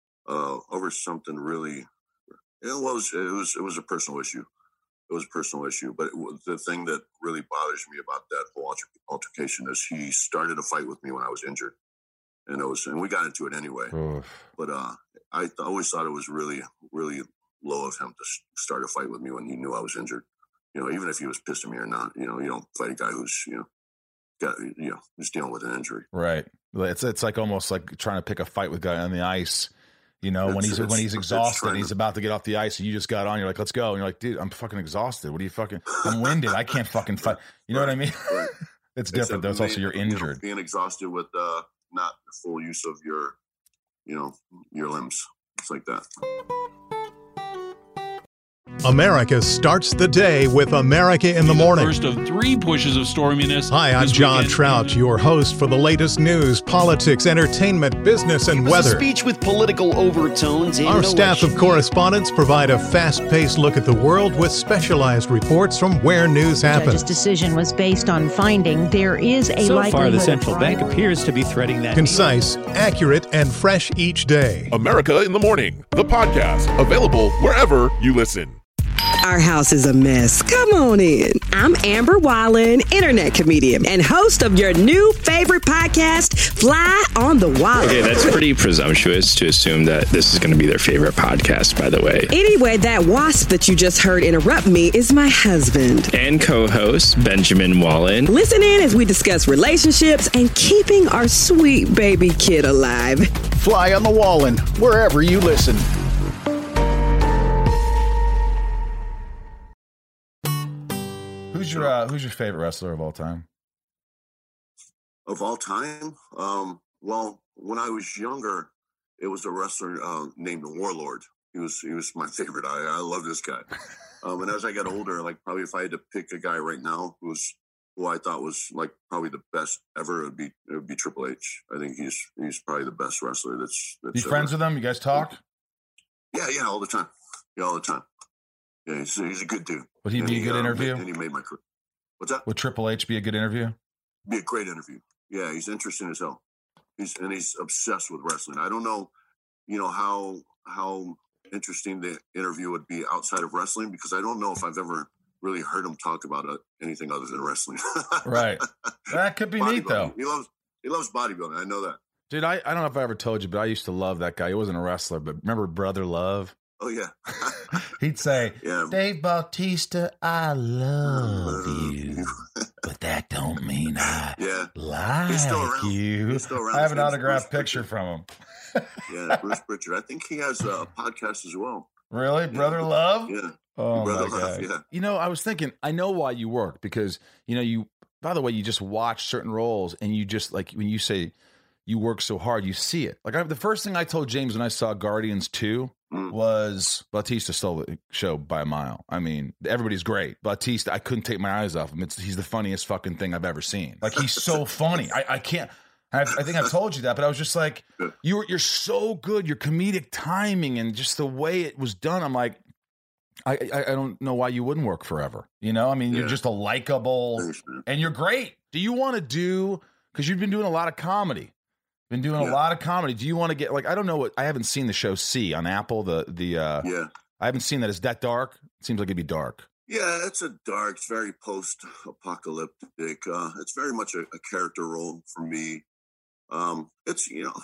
uh, over something really. It was it was it was a personal issue. It was a personal issue, but it, the thing that really bothers me about that whole alter, altercation is he started a fight with me when I was injured. And it was, and we got into it anyway. Oof. But uh, I th- always thought it was really, really low of him to s- start a fight with me when he knew I was injured. You know, even if he was pissed at me or not. You know, you don't fight a guy who's, you know, got, you know, who's dealing with an injury. Right. It's it's like almost like trying to pick a fight with a guy on the ice. You know, it's, when he's when he's exhausted, he's to... about to get off the ice, and you just got on. You're like, let's go. And you're like, dude, I'm fucking exhausted. What are you fucking? I'm winded. I can't fucking fight. You know right. what I mean? Right. It's different. Though. It's also you're injured. You know, being exhausted with. Uh, not the full use of your, you know, your limbs. It's like that. America starts the day with America in the Morning. First of three pushes of storminess. Hi, I'm John weekend. Trout, your host for the latest news, politics, entertainment, business, and it was weather. A speech with political overtones. Our staff of correspondents provide a fast-paced look at the world with specialized reports from where news happens. The judge's decision was based on finding there is a so likelihood. So far, the central bank appears to be threading that. Concise, accurate, and fresh each day. America in the Morning, the podcast, available wherever you listen. Our house is a mess. Come on in. I'm Amber Wallen, internet comedian and host of your new favorite podcast, Fly on the Wall. Okay, that's pretty presumptuous to assume that this is going to be their favorite podcast, by the way. Anyway, that wasp that you just heard interrupt me is my husband. And co-host, Benjamin Wallen. Listen in as we discuss relationships and keeping our sweet baby kid alive. Fly on the Wallen, wherever you listen. Who's your uh, Who's your favorite wrestler of all time? Of all time? Um, well, when I was younger, it was a wrestler uh, named the Warlord. He was he was my favorite. I, I love this guy. Um, and as I got older, like probably if I had to pick a guy right now who was who I thought was like probably the best ever, it would be it would be Triple H. I think he's he's probably the best wrestler that's. that's you friends with him? You guys talk? Yeah, yeah, all the time. Yeah, all the time. Yeah, he's, he's a good dude. Would he and be he, a good uh, interview? And he made my career. What's that? Would Triple H be a good interview? Be a great interview. Yeah, he's interesting as hell. He's and he's obsessed with wrestling. I don't know, you know, how how interesting the interview would be outside of wrestling because I don't know if I've ever really heard him talk about uh, anything other than wrestling. Right. That could be neat though. He loves he loves bodybuilding. I know that. Dude, I, I don't know if I ever told you, but I used to love that guy. He wasn't a wrestler, but remember Brother Love? Oh, yeah. He'd say, yeah. Dave Bautista, I love you, but that don't mean I yeah. like He's still around. you. He's still around. I have an Bruce autographed Bruce picture from him. Yeah, Bruce Pritchard. I think he has a podcast as well. Really? Brother yeah. Love? Yeah. Oh, Brother my Love, God. Yeah. You know, I was thinking, I know why you work because, you know, you, by the way, you just watch certain roles and you just, like, when you say you work so hard, you see it. Like, I, the first thing I told James when I saw Guardians two, was Bautista stole the show by a mile. I mean, everybody's great. Bautista, I couldn't take my eyes off him. It's, he's the funniest fucking thing I've ever seen. Like, he's so funny. I, I can't. I, I think I've told you that, but I was just like, you're you're so good. Your comedic timing and just the way it was done. I'm like, I I, I don't know why you wouldn't work forever. You know, I mean, yeah. you're just a likable, and you're great. Do you want to do? Because you've been doing a lot of comedy. Been doing yeah. a lot of comedy. Do you want to get like I don't know what I haven't seen the show C on Apple. The the uh, yeah I haven't seen that. Is that dark? It seems like it'd be dark. Yeah, it's a dark. It's very post-apocalyptic. Uh, it's very much a, a character role for me. Um, it's you know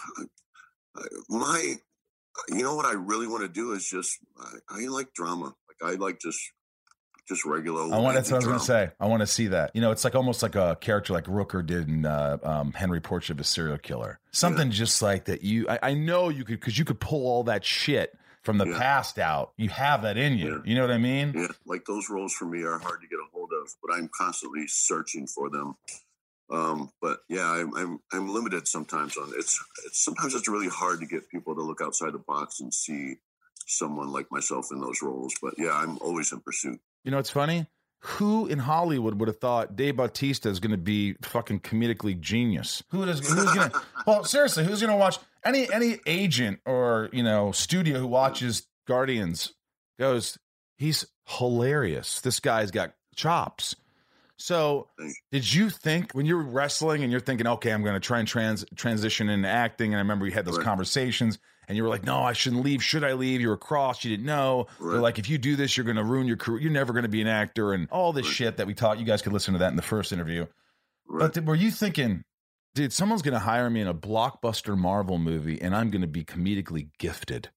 my you know what I really want to do is just I, I like drama. Like I like just. Just regular. I want. That's what I was going to say. I want to see that. You know, it's like almost like a character like Rooker did in uh, um, Henry Portrait of a Serial Killer. Something yeah. just like that. You, I, I know you could because you could pull all that shit from the yeah. past out. You have that in you. Yeah. You know what I mean? Yeah. Like those roles for me are hard to get a hold of, but I'm constantly searching for them. Um, but yeah, I'm, I'm I'm limited sometimes on it's. It's sometimes it's really hard to get people to look outside the box and see someone like myself in those roles. But yeah, I'm always in pursuit. You know, it's funny. Who in Hollywood would have thought Dave Bautista is going to be fucking comedically genius? Who does? Who's going to? Well, seriously, who's going to watch any any agent or you know studio who watches Guardians goes, he's hilarious. This guy's got chops. So, did you think when you're wrestling and you're thinking, okay, I'm going to try and trans transition into acting? And I remember we had those right. conversations. And you were like, no, I shouldn't leave. Should I leave? You were cross. You didn't know. Right. They're like, if you do this, you're going to ruin your career. You're never going to be an actor and all this right. shit that we taught. You guys could listen to that in the first interview. Right. But th- were you thinking, dude, someone's going to hire me in a blockbuster Marvel movie and I'm going to be comedically gifted?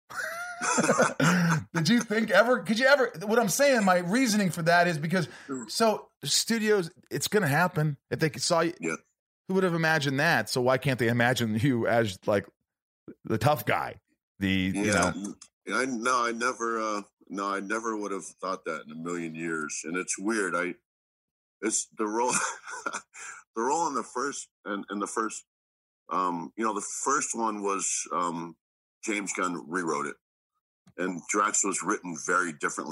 Did you think ever? Could you ever? What I'm saying, my reasoning for that is because so studios, it's going to happen. If they saw you, yeah. who would have imagined that? So why can't they imagine you as like the tough guy? The yeah, you know, I no, I never, uh, no, I never would have thought that in a million years. And it's weird. I, it's the role, the role in the first and in the first, um, you know, the first one was um, James Gunn rewrote it, and Drax was written very differently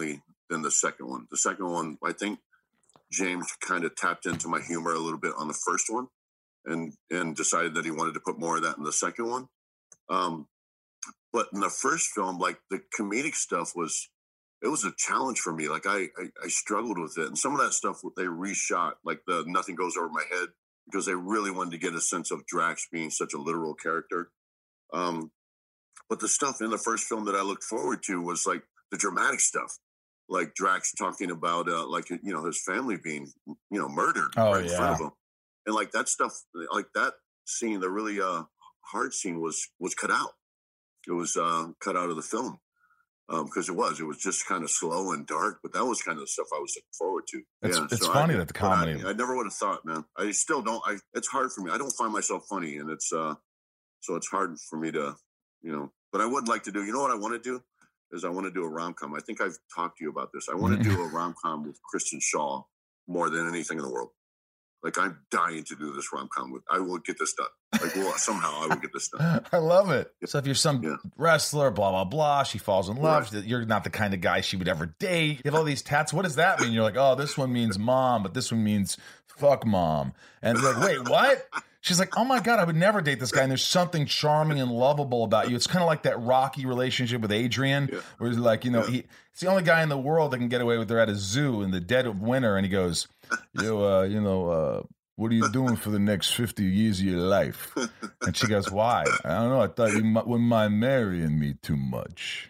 than the second one. The second one, I think James kind of tapped into my humor a little bit on the first one, and and decided that he wanted to put more of that in the second one. Um, but in the first film, like the comedic stuff was, it was a challenge for me. Like I, I, I struggled with it, and some of that stuff they reshot, like the Nothing Goes Over My Head, because they really wanted to get a sense of Drax being such a literal character. Um, but the stuff in the first film that I looked forward to was like the dramatic stuff, like Drax talking about, uh, like, you know, his family being, you know, murdered oh, right in yeah. front of him. And like that stuff, like that scene, the really uh, hard scene was, was cut out. It was uh, cut out of the film. Because um, it was, it was just kind of slow and dark, but that was kind of the stuff I was looking forward to. It's, yeah, it's so funny I, that the comedy. I, I never would have thought, man. I still don't. I it's hard for me. I don't find myself funny, and it's uh, so it's hard for me to, you know. But I would like to do. You know what I want to do is I want to do a rom com. I think I've talked to you about this. I want to do a rom com with Kristen Schaal more than anything in the world. Like I'm dying to do this rom com with. I will get this done. Like well, somehow I will get this done. I love it. Yeah. So if you're some yeah. wrestler, blah blah blah, she falls in love. Right. You're not the kind of guy she would ever date. You have all these tats. What does that mean? You're like, oh, this one means mom, but this one means fuck mom. And they're like, wait, what? She's like, oh my God, I would never date this guy. And there's something charming and lovable about you. It's kind of like that Rocky relationship with Adrian, yeah. where he's like, you know, yeah. he it's the only guy in the world that can get away with her at a zoo in the dead of winter. And he goes, you, uh, you know, uh, what are you doing for the next fifty years of your life? And she goes, why? I don't know. I thought you might, wouldn't mind marrying me too much.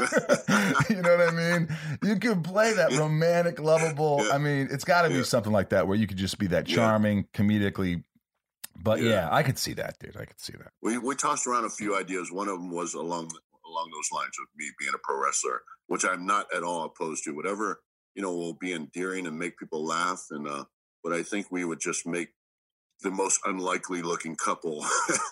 You know what I mean? You could play that romantic, lovable. Yeah. I mean, it's got to be yeah. something like that where you could just be that charming, yeah. comedically. But yeah. yeah, I could see that, dude. I could see that. We we tossed around a few ideas. One of them was along along those lines of me being a pro wrestler, which I'm not at all opposed to. Whatever, you know, will be endearing and make people laugh. And uh, but I think we would just make the most unlikely looking couple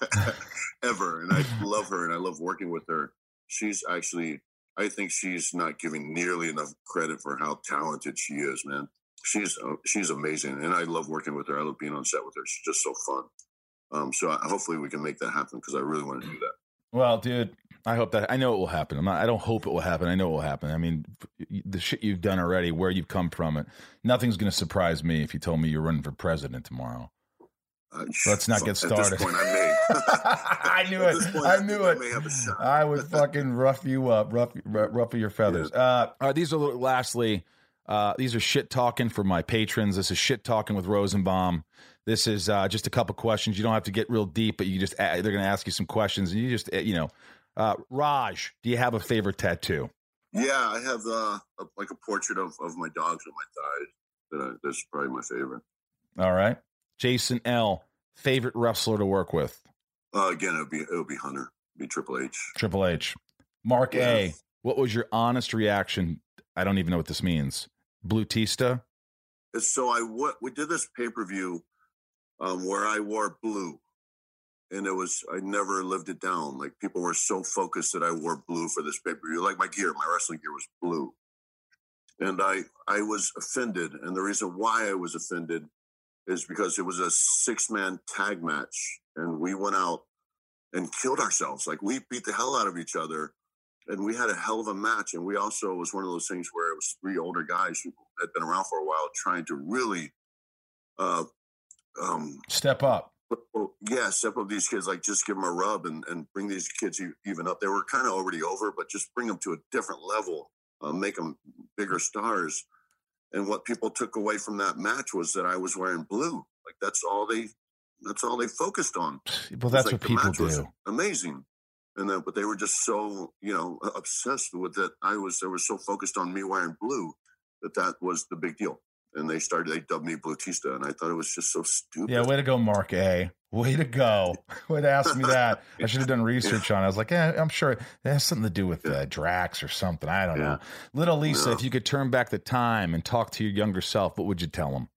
ever. And I love her and I love working with her. She's actually, I think she's not giving nearly enough credit for how talented she is, man. She's uh, she's amazing, and I love working with her. I love being on set with her. She's just so fun. Um, so I, hopefully we can make that happen because I really want to do that. Well, dude, I hope that I know it will happen. I'm not. I don't hope it will happen. I know it will happen. I mean, the shit you've done already, where you've come from, it nothing's going to surprise me if you told me you're running for president tomorrow. Uh, Let's not get started. At this point, I may. I knew it. Point, I knew I it. I, I would fucking rough you up, rough, ruffle your feathers. Yeah. Uh, all right, these are lastly. Uh, these are shit talking for my patrons. This is shit talking with Rosenbaum. This is uh, just a couple questions. You don't have to get real deep, but you just they're going to ask you some questions, and you just you know, uh, Raj, do you have a favorite tattoo? Yeah, I have uh, a, like a portrait of, of my dogs on my thighs. That I, that's probably my favorite. All right, Jason L. Favorite wrestler to work with? Uh, again, it would be it would be Hunter. It'd be Triple H. Triple H. Mark yeah. A. What was your honest reaction? I don't even know what this means. Blue Tista? So I what we did this pay-per-view um, where I wore blue, and it was I never lived it down. Like people were so focused that I wore blue for this pay-per-view. Like my gear, my wrestling gear was blue, and I I was offended. And the reason why I was offended is because it was a six-man tag match, and we went out and killed ourselves. Like we beat the hell out of each other. And we had a hell of a match. And we also, it was one of those things where it was three older guys who had been around for a while trying to really uh, um, step up. Yeah, step up these kids, like just give them a rub and, and bring these kids even up. They were kind of already over, but just bring them to a different level, uh, make them bigger stars. And what people took away from that match was that I was wearing blue. Like that's all they, that's all they focused on. Well, that's like what people do. Amazing. And then, but they were just so, you know, obsessed with it. I was, they were so focused on me wearing blue that that was the big deal. And they started, they dubbed me Blue Tista. And I thought it was just so stupid. Yeah, way to go, Mark A. Way to go. Way to ask me that. I should have done research yeah. on it. I was like, yeah, I'm sure it has something to do with uh, Drax or something. I don't yeah. know. Little Lisa, no. if you could turn back the time and talk to your younger self, what would you tell him?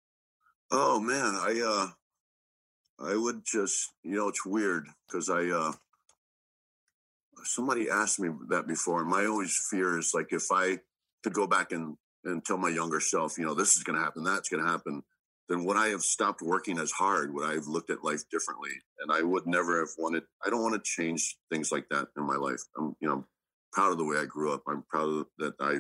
Oh, man, I, uh, I would just, you know, it's weird because I, uh, somebody asked me that before, and my always fear is like if I could go back and, and tell my younger self, you know, this is going to happen, that's going to happen, then would I have stopped working as hard? Would I have looked at life differently? And I would never have wanted, I don't want to change things like that in my life. I'm, you know, proud of the way I grew up. I'm proud of that I've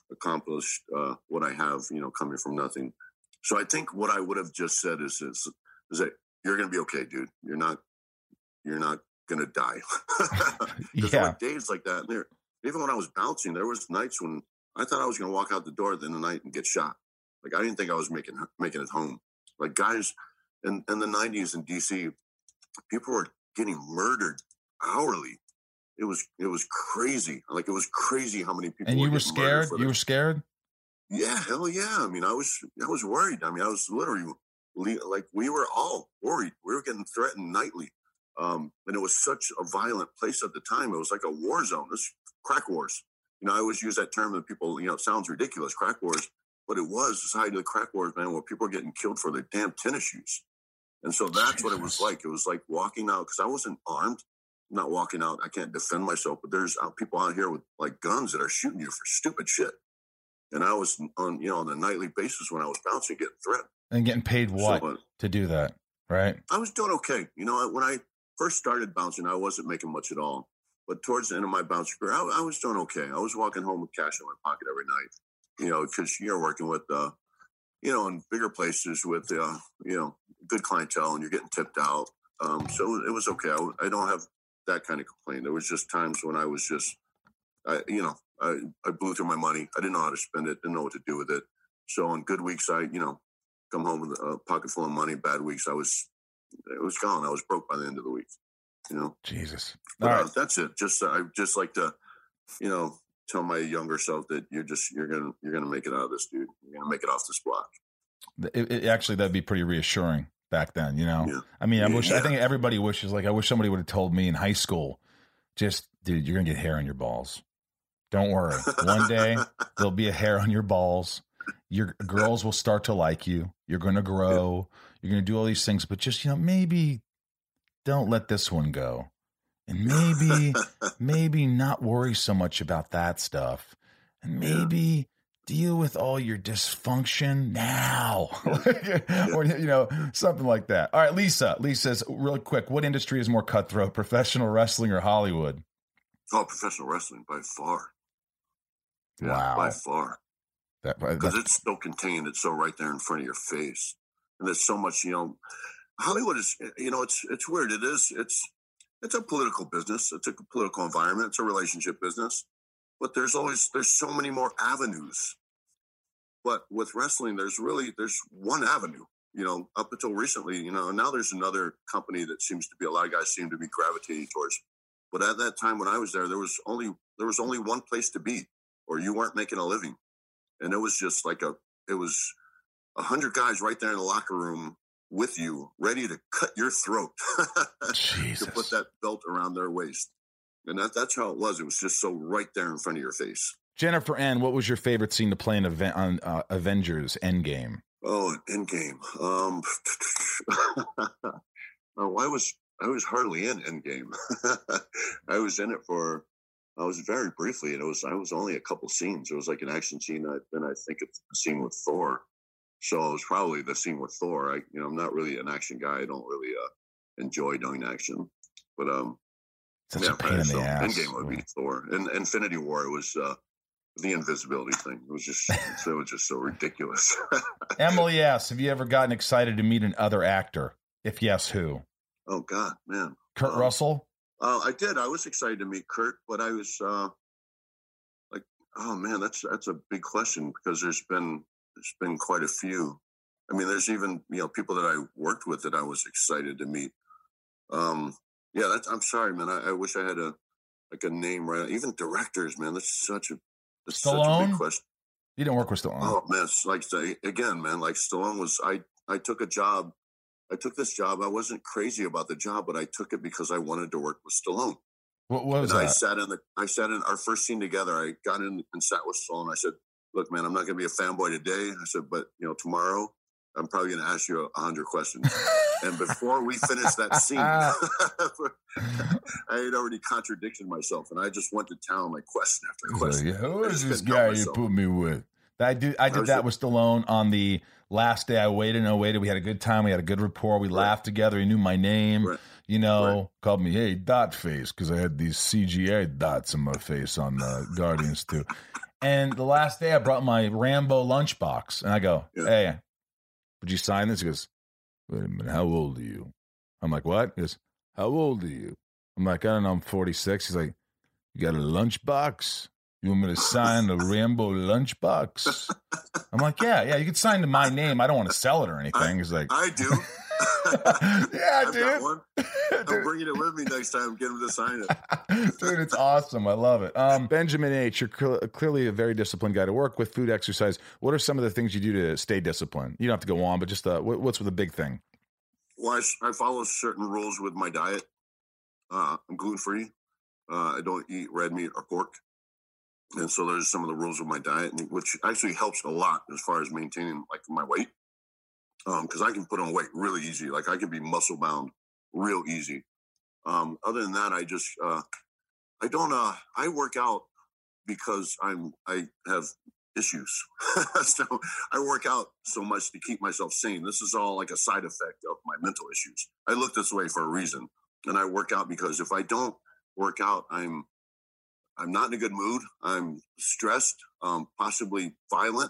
accomplished uh, what I have, you know, coming from nothing. So I think what I would have just said is, is, is that you're going to be okay, dude. You're not, you're not going to die. Because there were days like that. And there, even when I was bouncing, there was nights when I thought I was going to walk out the door at the end of the night and get shot. Like, I didn't think I was making, making it home. Like, guys in, in the nineties in D C, people were getting murdered hourly. It was, it was crazy. Like, it was crazy how many people. And you were were scared? You were scared? Yeah, hell yeah. I mean, I was, I was worried. I mean, I was literally like, we were all worried. We were getting threatened nightly. Um, and it was such a violent place at the time. It was like a war zone. It was crack wars. You know, I always use that term that people, you know, it sounds ridiculous, crack wars, but it was the side of the crack wars, man, where people were getting killed for their damn tennis shoes. And so that's Jesus. What it was like. It was like walking out, because I wasn't armed. I'm not walking out. I can't defend myself, but there's uh, people out here with like guns that are shooting you for stupid shit. And I was on, you know, on a nightly basis when I was bouncing, getting threatened. And getting paid what so, uh, to do that, right? I was doing okay. You know, when I first started bouncing, I wasn't making much at all. But towards the end of my bouncing career, I, I was doing okay. I was walking home with cash in my pocket every night, you know, because you're working with, uh, you know, in bigger places with, uh, you know, good clientele and you're getting tipped out. Um, so it was okay. I, I don't have that kind of complaint. There was just times when I was just, I, you know, I, I blew through my money. I didn't know how to spend it. Didn't know what to do with it. So on good weeks, I, you know, come home with a pocket full of money. Bad weeks, I was, it was gone. I was broke by the end of the week, you know? Jesus. But, All right. uh, that's it. Just, uh, I just like to, you know, tell my younger self that you're just, you're going to, you're going to make it out of this, dude. You're going to make it off this block. It, it, actually, that'd be pretty reassuring back then, you know? Yeah. I mean, I yeah, wish, yeah. I think everybody wishes, like, I wish somebody would have told me in high school, just, dude, you're going to get hair on your balls. Don't worry. One day there'll be a hair on your balls. Your girls will start to like you. You're going to grow. You're going to do all these things, but just, you know, maybe don't let this one go. And maybe, maybe not worry so much about that stuff. And maybe deal with all your dysfunction now. Or, you know, something like that. All right, Lisa. Lisa's really quick. What industry is more cutthroat, professional wrestling or Hollywood? Oh, professional wrestling by far. Yeah, wow. By far. Because that, it's so contained. It's so right there in front of your face. And there's so much, you know, Hollywood is, you know, it's it's weird. It is, it's it's a political business. It's a political environment. It's a relationship business. But there's always, there's so many more avenues. But with wrestling, there's really, there's one avenue, you know, up until recently, you know, and now there's another company that seems to be, a lot of guys seem to be gravitating towards. But at that time when I was there, there was only, there was only one place to be, or you weren't making a living. And it was just like a, it was a hundred guys right there in the locker room with you, ready to cut your throat to put that belt around their waist. And that, that's how it was. It was just so right there in front of your face. Jennifer Ann, what was your favorite scene to play in event on uh, Avengers Endgame? Oh, Endgame. Um, oh, I was, I was hardly in Endgame. I was in it for, I was very briefly, and it was I was only a couple scenes. It was like an action scene. I, then I think it's the scene with Thor. So it was probably the scene with Thor. I, you know, I'm not really an action guy. I don't really uh, enjoy doing action. But um, such yeah, a pain in so the ass. Endgame would be Thor, and Infinity War. It was uh, the invisibility thing. It was just so it was just so ridiculous. Emily asks, have you ever gotten excited to meet an other actor? If yes, who? Oh God, man, Kurt um, Russell. Uh, I did. I was excited to meet Kurt, but I was uh, like, oh man, that's that's a big question because there's been there's been quite a few. I mean, there's even you know people that I worked with that I was excited to meet. Um, yeah, that's, I'm sorry, man. I, I wish I had a like a name right. Even directors, man. That's such a that's Stallone? such a big question. You didn't work with Stallone. Oh man, it's like again, man. Like Stallone was. I I took a job. I took this job. I wasn't crazy about the job, but I took it because I wanted to work with Stallone. What, what was and that? I sat in the. I sat in our first scene together. I got in and sat with Stallone. I said, "Look, man, I'm not going to be a fanboy today." I said, "But you know, tomorrow, I'm probably going to ask you a hundred questions." And before we finished that scene, I had already contradicted myself, and I just went to town like question after question. Like, who is this guy you put me with? I did. I did I that with Stallone on the last day I waited and I waited. We had a good time. We had a good rapport. We right. laughed together. He knew my name. Right. You know, right. called me, hey, dot face, because I had these C G I dots in my face on uh, Guardians two. And the last day I brought my Rambo lunchbox, and I go, yeah. "Hey, would you sign this?" He goes, "Wait a minute, how old are you?" I'm like, "What?" He goes, "How old are you?" I'm like, "I don't know, I'm forty-six." He's like, "You got a lunchbox? You want me to sign the Rambo lunchbox?" I'm like, "Yeah, yeah, you can sign to my name. I don't want to sell it or anything." He's like, "I do." Yeah, I've dude. Got one. I'm bringing it with me next time. Get him to sign it. Dude, it's awesome. I love it. Um, Benjamin H., you're cl- clearly a very disciplined guy to work with. Food, exercise. What are some of the things you do to stay disciplined? You don't have to go on, but just uh, what, what's the big thing? Well, I, I follow certain rules with my diet. Uh, I'm gluten-free. Uh, I don't eat red meat or pork. And so there's some of the rules of my diet, which actually helps a lot as far as maintaining like my weight. Um, cause I can put on weight really easy. Like I can be muscle bound real easy. Um, other than that, I just, uh, I don't, uh, I work out because I'm, I have issues. So I work out so much to keep myself sane. This is all like a side effect of my mental issues. I look this way for a reason. And I work out because if I don't work out, I'm, I'm not in a good mood. I'm stressed, um, possibly violent.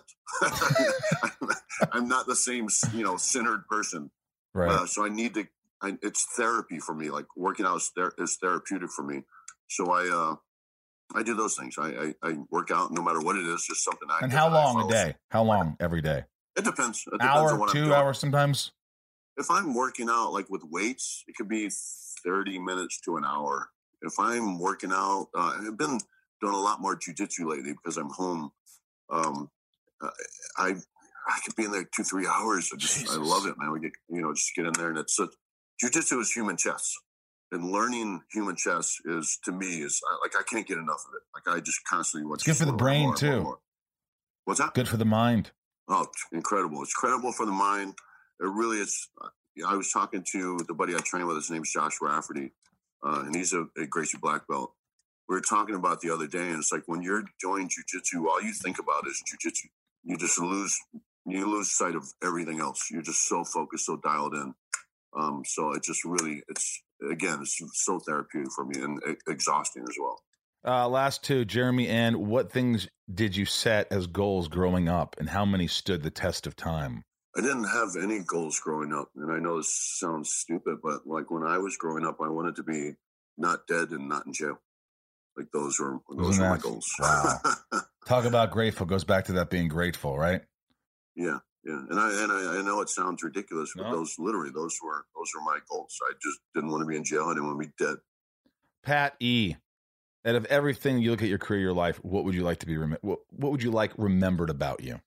I'm not the same, you know, centered person. Right. Uh, so I need to, I, it's therapy for me. Like working out is, ther- is therapeutic for me. So I, uh, I do those things. I, I, I work out no matter what it is, just something I And how long a day? How long every day? It depends. It depends Hour, on what two I'm doing. hours sometimes? If I'm working out like with weights, it could be thirty minutes to an hour. If I'm working out, uh, I've been doing a lot more jujitsu lately because I'm home. Um, I I could be in there two, three hours. I just Jesus. I love it, man. We get you know just get in there, and it's a, jujitsu is human chess, and learning human chess is to me is like I can't get enough of it. Like I just constantly want. It's good for the brain more, too. More, more. What's that? Good for the mind. Oh, incredible! It's incredible for the mind. It really is. I was talking to the buddy I train with. His name's Josh Rafferty. Uh, and he's a, a Gracie black belt. We were talking about the other day, and it's like when you're doing jujitsu, all you think about is jujitsu. You just lose, you lose sight of everything else. You're just so focused, so dialed in. Um, so it just really, it's again, it's so therapeutic for me and exhausting as well. Uh, last two, Jeremy, and what things did you set as goals growing up, and how many stood the test of time? I didn't have any goals growing up, and I know this sounds stupid, but like when I was growing up, I wanted to be not dead and not in jail. Like those were those were my goals. Wow. Talk about grateful. Goes back to that being grateful, right? Yeah, yeah. And I and I, I know it sounds ridiculous, but no. those literally those were those were my goals. I just didn't want to be in jail. I didn't want to be dead. Pat E. Out of everything you look at your career, your life, what would you like to be? Rem- what, what would you like remembered about you?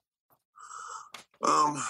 Um,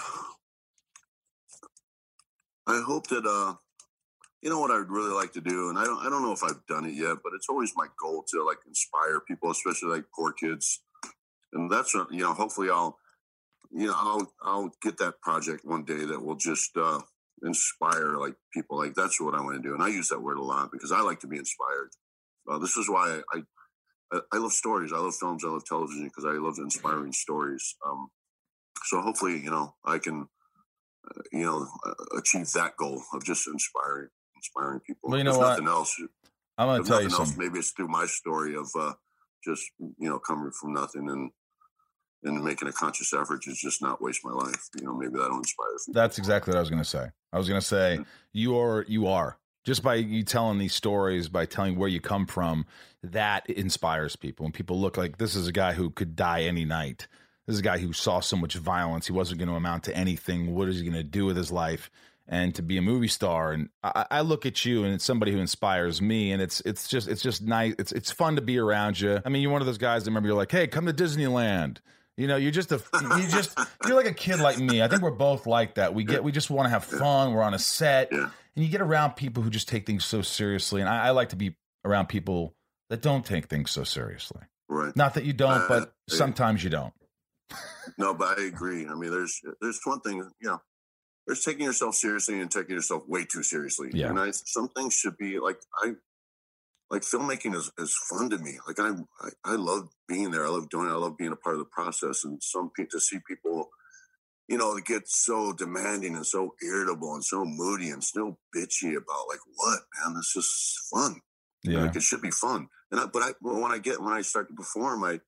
I hope that, uh, you know what I'd really like to do, and I don't, I don't know if I've done it yet, but it's always my goal to like inspire people, especially like poor kids. And that's, what, you know, hopefully I'll, you know, I'll, I'll get that project one day that will just, uh, inspire like people. Like that's what I want to do. And I use that word a lot because I like to be inspired. Uh, this is why I, I, I love stories. I love films. I love television because I love inspiring stories. Um, So hopefully, you know, I can, uh, you know, uh, achieve that goal of just inspiring, inspiring people. Well, you know if what? Nothing else. I'm going to tell you else, something. Maybe it's through my story of uh, just, you know, coming from nothing and and making a conscious effort to just not waste my life. You know, maybe that'll inspire people. That's exactly what I was going to say. I was going to say yeah. you are, you are. Just by you telling these stories, by telling where you come from, that inspires people. And people look like this is a guy who could die any night. This is a guy who saw so much violence. He wasn't going to amount to anything. What is he going to do with his life? And to be a movie star. And I, I look at you, and it's somebody who inspires me. And it's it's just it's just nice. It's it's fun to be around you. I mean, you're one of those guys that remember you're like, hey, come to Disneyland. You know, you're just a you just you're like a kid like me. I think we're both like that. We get we just want to have fun. We're on a set, yeah. and you get around people who just take things so seriously. And I, I like to be around people that don't take things so seriously. Right. Not that you don't, uh, but sometimes you don't. No, but I agree. I mean, there's there's one thing, you know, there's taking yourself seriously and taking yourself way too seriously. Yeah. And I some things should be like I like filmmaking is, is fun to me. Like I, I I love being there. I love doing it. I love being a part of the process. And some people to see people, you know, get so demanding and so irritable and so moody and so bitchy about like what, man, this is fun. Yeah. Like it should be fun. And I, but I when I get when I start to perform, I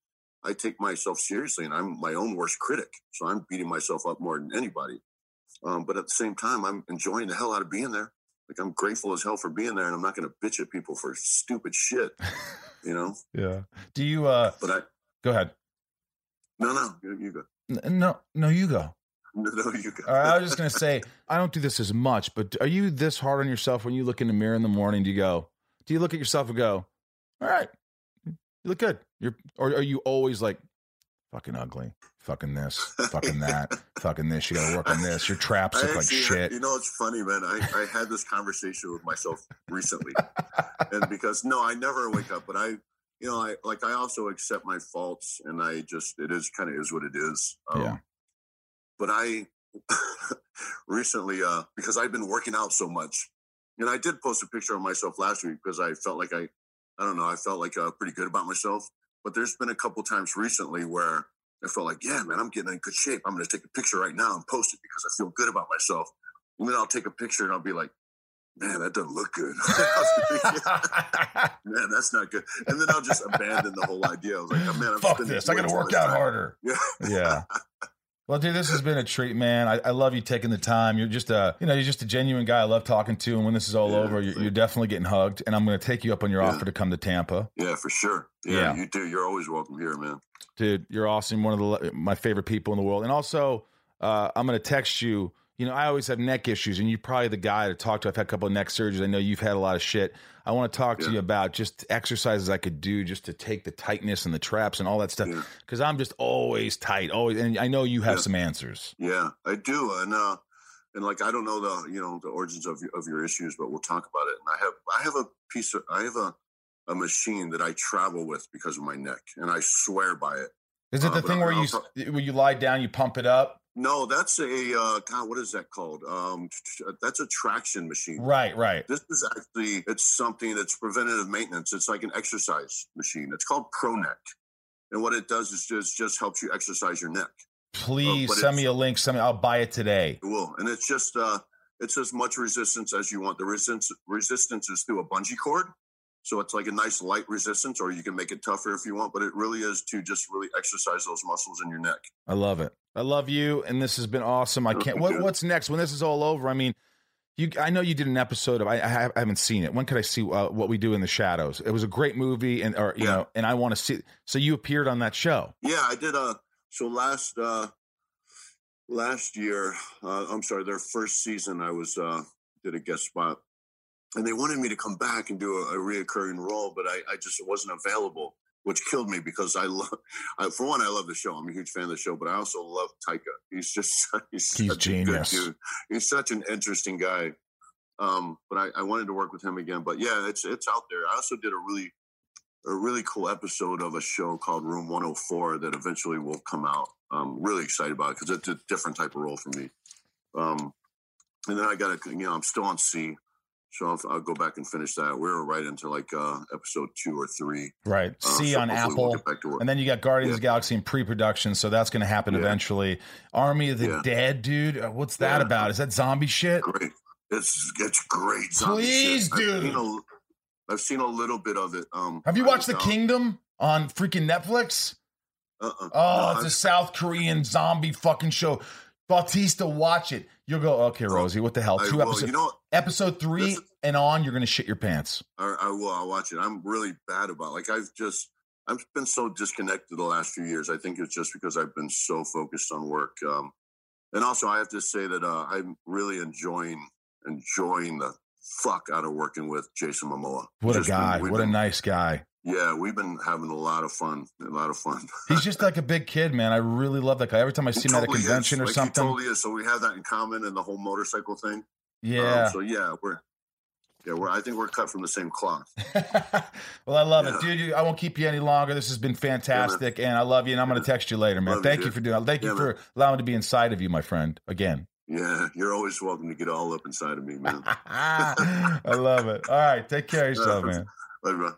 I take myself seriously, and I'm my own worst critic. So I'm beating myself up more than anybody. Um, but at the same time, I'm enjoying the hell out of being there. Like, I'm grateful as hell for being there, and I'm not going to bitch at people for stupid shit, you know? Yeah. Do you, uh, but I, go ahead. No, no, you, you go. No, no, you go. No, you go. All right, I was just going to say, I don't do this as much, but are you this hard on yourself when you look in the mirror in the morning? Do you go, do you look at yourself and go, all right, you look good? You're, or are you always like, fucking ugly, fucking this, fucking that, fucking this, you got to work on this. Your traps look like shit. You know, it's funny, man. I, I had this conversation with myself recently. And because, no, I never wake up, but I, you know, I like, I also accept my faults, and I just, it is kind of is what it is. Um, yeah. But I recently, uh, because I've been working out so much, and I did post a picture of myself last week because I felt like I, I don't know, I felt like uh, pretty good about myself. But there's been a couple times recently where I felt like, yeah, man, I'm getting in good shape. I'm going to take a picture right now and post it because I feel good about myself. And then I'll take a picture and I'll be like, man, that doesn't look good. Man, that's not good. And then I'll just abandon the whole idea. I was like, oh, man, I'm fuck this. I got to work out time. harder. Yeah. Yeah. Well, dude, this has been a treat, man. I, I love you taking the time. You're just a, you know, you're just a genuine guy I love talking to. And when this is all yeah, over, you're, you're definitely getting hugged. And I'm going to take you up on your yeah. offer to come to Tampa. Yeah, for sure. Yeah, yeah, you do. You're always welcome here, man. Dude, you're awesome. One of the my favorite people in the world. And also, uh, I'm going to text you. You know, I always have neck issues, and you're probably the guy to talk to. I've had a couple of neck surgeries. I know you've had a lot of shit. I want to talk yeah. to you about just exercises I could do just to take the tightness and the traps and all that stuff. Because yeah. I'm just always tight, always. And I know you have yeah. some answers. Yeah, I do. And uh, and like I don't know the you know the origins of your, of your issues, but we'll talk about it. And I have I have a piece of I have a a machine that I travel with because of my neck, and I swear by it. Is it the uh, thing where you talk- where you lie down, you pump it up? No, that's a, uh, God, what is that called? Um, that's a traction machine. Right, right. This is actually, it's something that's preventative maintenance. It's like an exercise machine. It's called ProNeck. And what it does is just, just helps you exercise your neck. Please uh, send me a link. Send me, I'll buy it today. It will. And it's just, uh, it's as much resistance as you want. The resistance, resistance is through a bungee cord. So it's like a nice light resistance, or you can make it tougher if you want, but it really is to just really exercise those muscles in your neck. I love it. I love you, and this has been awesome. I can't. What, what's next when this is all over? I mean, you. I know you did an episode of. I, I haven't seen it. When could I see uh, What We Do in the Shadows? It was a great movie, and or you yeah. know, and I want to see. So you appeared on that show. Yeah, I did. Uh, so last uh, last year, uh, I'm sorry, their first season, I was uh, did a guest spot. And they wanted me to come back and do a, a reoccurring role, but I, I just wasn't available, which killed me because I love, I, for one, I love the show. I'm a huge fan of the show, but I also love Taika. He's just, he's, he's such genius. a good dude. He's such an interesting guy. Um, but I, I wanted to work with him again. But yeah, it's it's out there. I also did a really, a really cool episode of a show called Room one oh four that eventually will come out. I'm really excited about it because it's a different type of role for me. Um, and then I got to, you know, I'm still on C. So I'll, I'll go back and finish that. We're right into like uh, episode two or three. Right. Uh, See so on Apple. We'll and then you got Guardians yeah. of the Galaxy in pre-production. So that's going to happen yeah. eventually. Army of the yeah. Dead, dude. What's that yeah. about? Is that zombie shit? Great. It's, it's great. Zombie Please, shit. dude. I've seen, a, I've seen a little bit of it. Um, Have you watched The Kingdom on freaking Netflix? Uh-uh. Oh, no, it's I've... a South Korean zombie fucking show. Bautista, watch it. You'll go, okay, Rosie, what the hell? Two episodes. You know, episode three is, and on, you're going to shit your pants. I, I will. I'll watch it. I'm really bad about it. Like, I've just, I've been so disconnected the last few years. I think it's just because I've been so focused on work. Um, and also, I have to say that uh, I'm really enjoying, enjoying the fuck out of working with Jason Momoa. What just a guy. Been, what been, a nice guy. Yeah, we've been having a lot of fun. A lot of fun. He's just like a big kid, man. I really love that guy. Every time I see him totally at a convention is. or like something. He totally is. So we have that in common and the whole motorcycle thing. Yeah. Um, so yeah, we're yeah, we're I think we're cut from the same cloth. Well, I love yeah. it, dude. I won't keep you any longer. This has been fantastic, yeah, and I love you. And I'm going to text you later, man. Love Thank you, you for doing. Thank yeah, you for man. allowing me to be inside of you, my friend. Again. Yeah, you're always welcome to get all up inside of me, man. I love it. All right, take care of yourself, man. Bye, bro.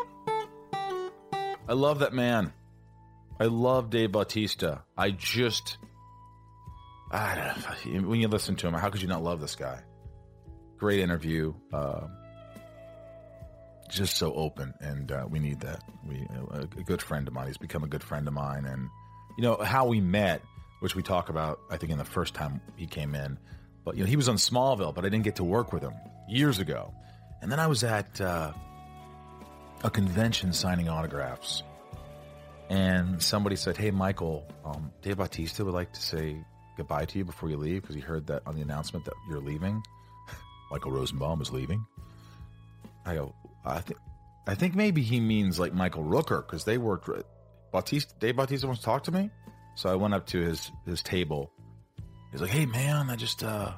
I love that man. I love Dave Bautista. I just, I don't know, when you listen to him, how could you not love this guy? Great interview. Uh, just so open, and uh, we need that. We a, a good friend of mine. He's become a good friend of mine, and you know how we met, which we talk about, I think, in the first time he came in. But you know, he was on Smallville, but I didn't get to work with him years ago. And then I was at uh, a convention signing autographs, and somebody said, "Hey, Michael, um, Dave Bautista would like to say goodbye to you before you leave because he heard that on the announcement that you're leaving. Michael Rosenbaum is leaving." I go, I think, I think maybe he means like Michael Rooker because they worked. Bautista, Dave Bautista wants to talk to me, so I went up to his his table. He's like, "Hey man, I just uh,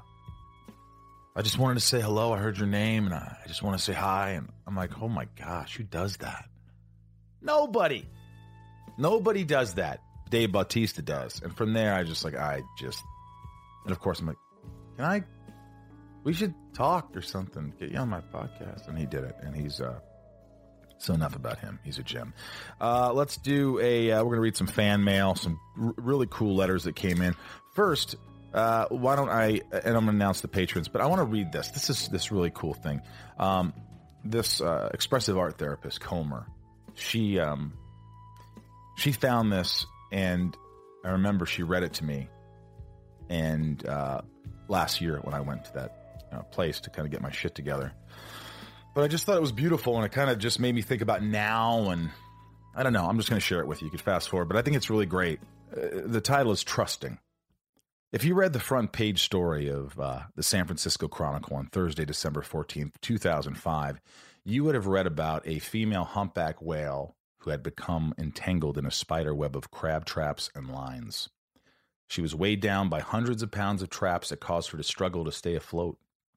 I just wanted to say hello. I heard your name, and I, I just want to say hi." And I'm like, "Oh my gosh, who does that? Nobody, nobody does that. Dave Bautista does." And from there, I just like, I just, and of course, I'm like, "Can I? We should talk or something. Get you on my podcast." And he did it. And he's, uh, so enough about him. He's a gem. Uh, let's do a, uh, we're going to read some fan mail, some r- really cool letters that came in. First, uh, why don't I, and I'm going to announce the patrons, but I want to read this. This is this really cool thing. Um, this, uh, expressive art therapist, Comer, she, um, she found this, and I remember she read it to me. And, uh, last year when I went to that, Uh, place to kind of get my shit together. But I just thought it was beautiful, and it kind of just made me think about now, and I don't know, I'm just going to share it with you. You could fast forward, but I think it's really great. Uh, the title is Trusting. If you read the front page story of uh, the San Francisco Chronicle on Thursday, December fourteenth, two thousand five, you would have read about a female humpback whale who had become entangled in a spider web of crab traps and lines. She was weighed down by hundreds of pounds of traps that caused her to struggle to stay afloat.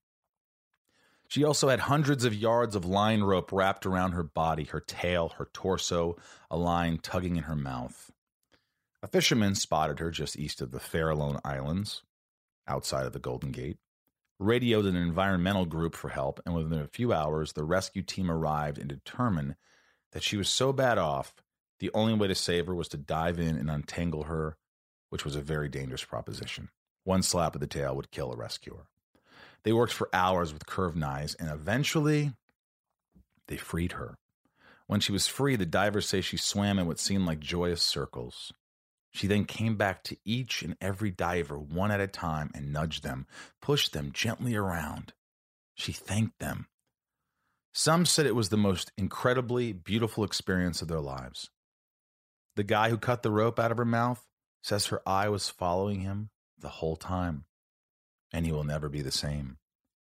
She also had hundreds of yards of line rope wrapped around her body, her tail, her torso, a line tugging in her mouth. A fisherman spotted her just east of the Farallone Islands, outside of the Golden Gate, radioed an environmental group for help, and within a few hours, the rescue team arrived and determined that she was so bad off, the only way to save her was to dive in and untangle her, which was a very dangerous proposition. One slap of the tail would kill a rescuer. They worked for hours with curved knives, and eventually, they freed her. When she was free, the divers say she swam in what seemed like joyous circles. She then came back to each and every diver one at a time and nudged them, pushed them gently around. She thanked them. Some said it was the most incredibly beautiful experience of their lives. The guy who cut the rope out of her mouth says her eye was following him the whole time, and he will never be the same.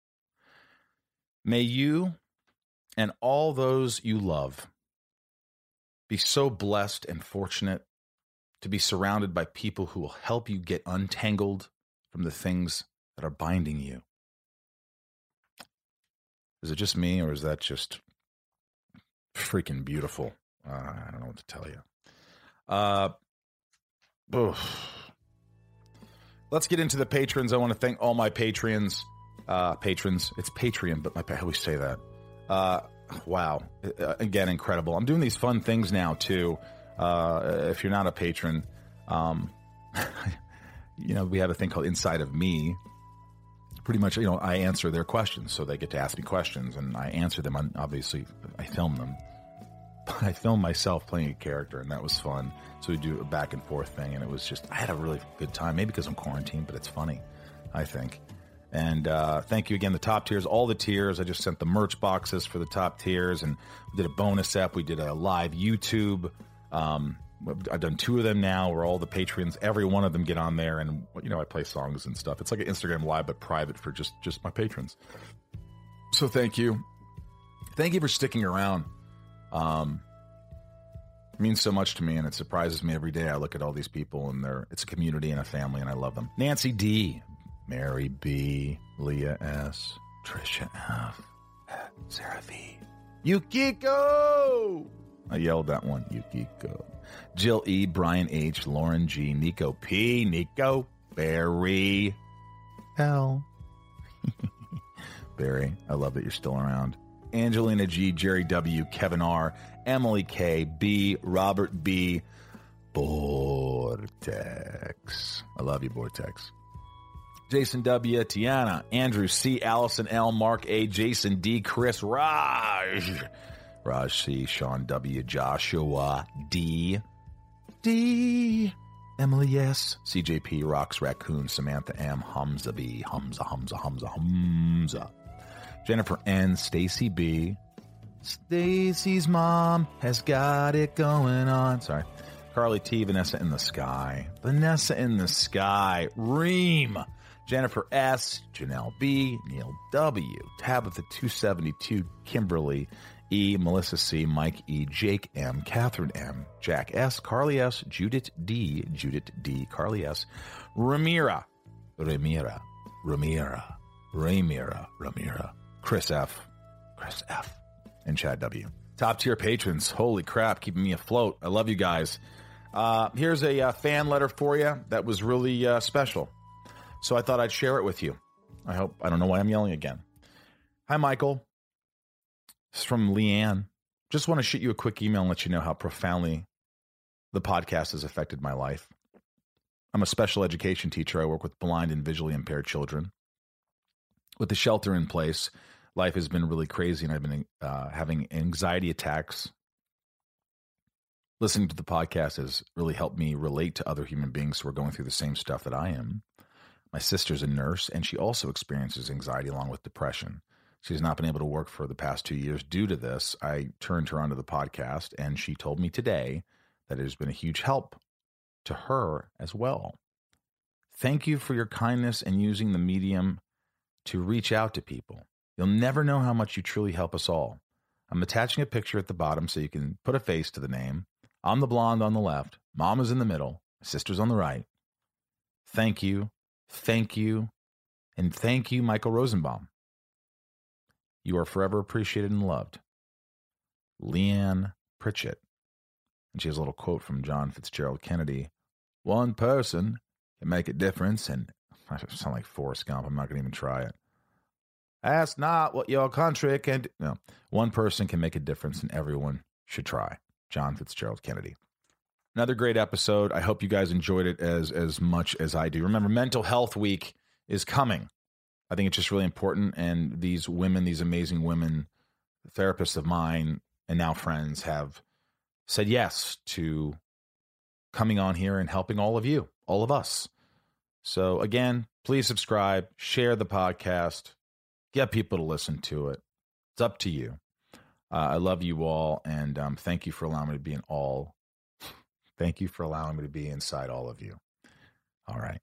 May you and all those you love be so blessed and fortunate to be surrounded by people who will help you get untangled from the things that are binding you. Is it just me, or is that just freaking beautiful? Uh, I don't know what to tell you. Uh, oof. Let's get into the patrons. I want to thank all my patrons. Uh, patrons. It's Patreon, but my, I always say that. Uh, wow. Uh, again, incredible. I'm doing these fun things now, too. Uh, if you're not a patron, um, you know, we have a thing called Inside of Me. Pretty much, you know, I answer their questions, so they get to ask me questions, and I answer them. On, obviously, I film them. But I filmed myself playing a character, and that was fun. So we do a back and forth thing, and it was just, I had a really good time. Maybe because I'm quarantined, but it's funny, I think. And uh, thank you again, the top tiers, all the tiers. I just sent the merch boxes for the top tiers, and we did a bonus app. We did a live YouTube. Um, I've done two of them now where all the Patreons, every one of them get on there, and, you know, I play songs and stuff. It's like an Instagram live, but private for just, just my patrons. So thank you. Thank you for sticking around. Um, it means so much to me, and it surprises me every day. I look at all these people, and they're, it's a community and a family, and I love them. Nancy D, Mary B, Leah S, Trisha F, Sarah V, Yukiko. I yelled that one, Yukiko. Jill E, Brian H, Lauren G, Nico P, Nico, Barry L. Barry, I love that you're still around. Angelina G, Jerry W, Kevin R, Emily K, B, Robert B, Vortex. I love you, Vortex. Jason W, Tiana, Andrew C, Allison L, Mark A, Jason D, Chris Raj, Raj C, Sean W, Joshua D, D, Emily S, C J P, Rocks Raccoon, Samantha M, Hamza B, Hamza, Hamza, Hamza, Hamza, Jennifer N, Stacy B, Stacy's mom has got it going on. Sorry. Carly T, Vanessa in the Sky, Vanessa in the Sky, Reem, Jennifer S, Janelle B, Neil W, Tabitha two seventy-two, Kimberly E, Melissa C, Mike E, Jake M, Catherine M, Jack S, Carly S, Judith D, Judith D, Carly S, Ramira, Ramira, Ramira, Ramira, Ramira, Chris F, Chris F, and Chad W. Top tier patrons, holy crap, keeping me afloat. I love you guys. Uh, here's a uh, fan letter for you that was really uh, special. So I thought I'd share it with you. I hope, I don't know why I'm yelling again. Hi, Michael. This is from Leanne. Just want to shoot you a quick email and let you know how profoundly the podcast has affected my life. I'm a special education teacher. I work with blind and visually impaired children. With the shelter in place, life has been really crazy, and I've been uh, having anxiety attacks. Listening to the podcast has really helped me relate to other human beings who are going through the same stuff that I am. My sister's a nurse, and she also experiences anxiety along with depression. She's not been able to work for the past two years due to this. I turned her onto the podcast, and she told me today that it has been a huge help to her as well. Thank you for your kindness and using the medium to reach out to people. You'll never know how much you truly help us all. I'm attaching a picture at the bottom so you can put a face to the name. I'm the blonde on the left. Mom is in the middle. My sister's on the right. Thank you. Thank you. And thank you, Michael Rosenbaum. You are forever appreciated and loved. Leanne Pritchett. And she has a little quote from John Fitzgerald Kennedy. One person can make a difference. And I sound like Forrest Gump. I'm not going to even try it. Ask not what your country can do. No. One person can make a difference, and everyone should try. John Fitzgerald Kennedy. Another great episode. I hope you guys enjoyed it as, as much as I do. Remember, Mental Health Week is coming. I think it's just really important. And these women, these amazing women, therapists of mine, and now friends, have said yes to coming on here and helping all of you, all of us. So again, please subscribe, share the podcast, get people to listen to it. It's up to you. Uh, I love you all, and um, thank you for allowing me to be in all. Thank you for allowing me to be inside all of you. All right.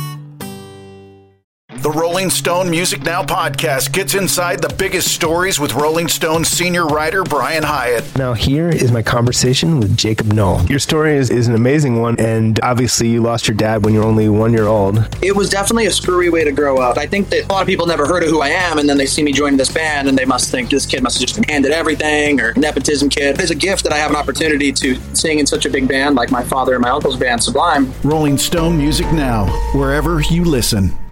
The Rolling Stone Music Now podcast gets inside the biggest stories with Rolling Stone senior writer Brian Hyatt. Now here is my conversation with Jacob Knoll. Your story is, is an amazing one, and obviously you lost your dad when you were only one year old. It was definitely a screwy way to grow up. I think that a lot of people never heard of who I am, and then they see me joining this band, and they must think this kid must have just been handed everything, or nepotism kid. It's a gift that I have an opportunity to sing in such a big band like my father and my uncle's band, Sublime. Rolling Stone Music Now, wherever you listen.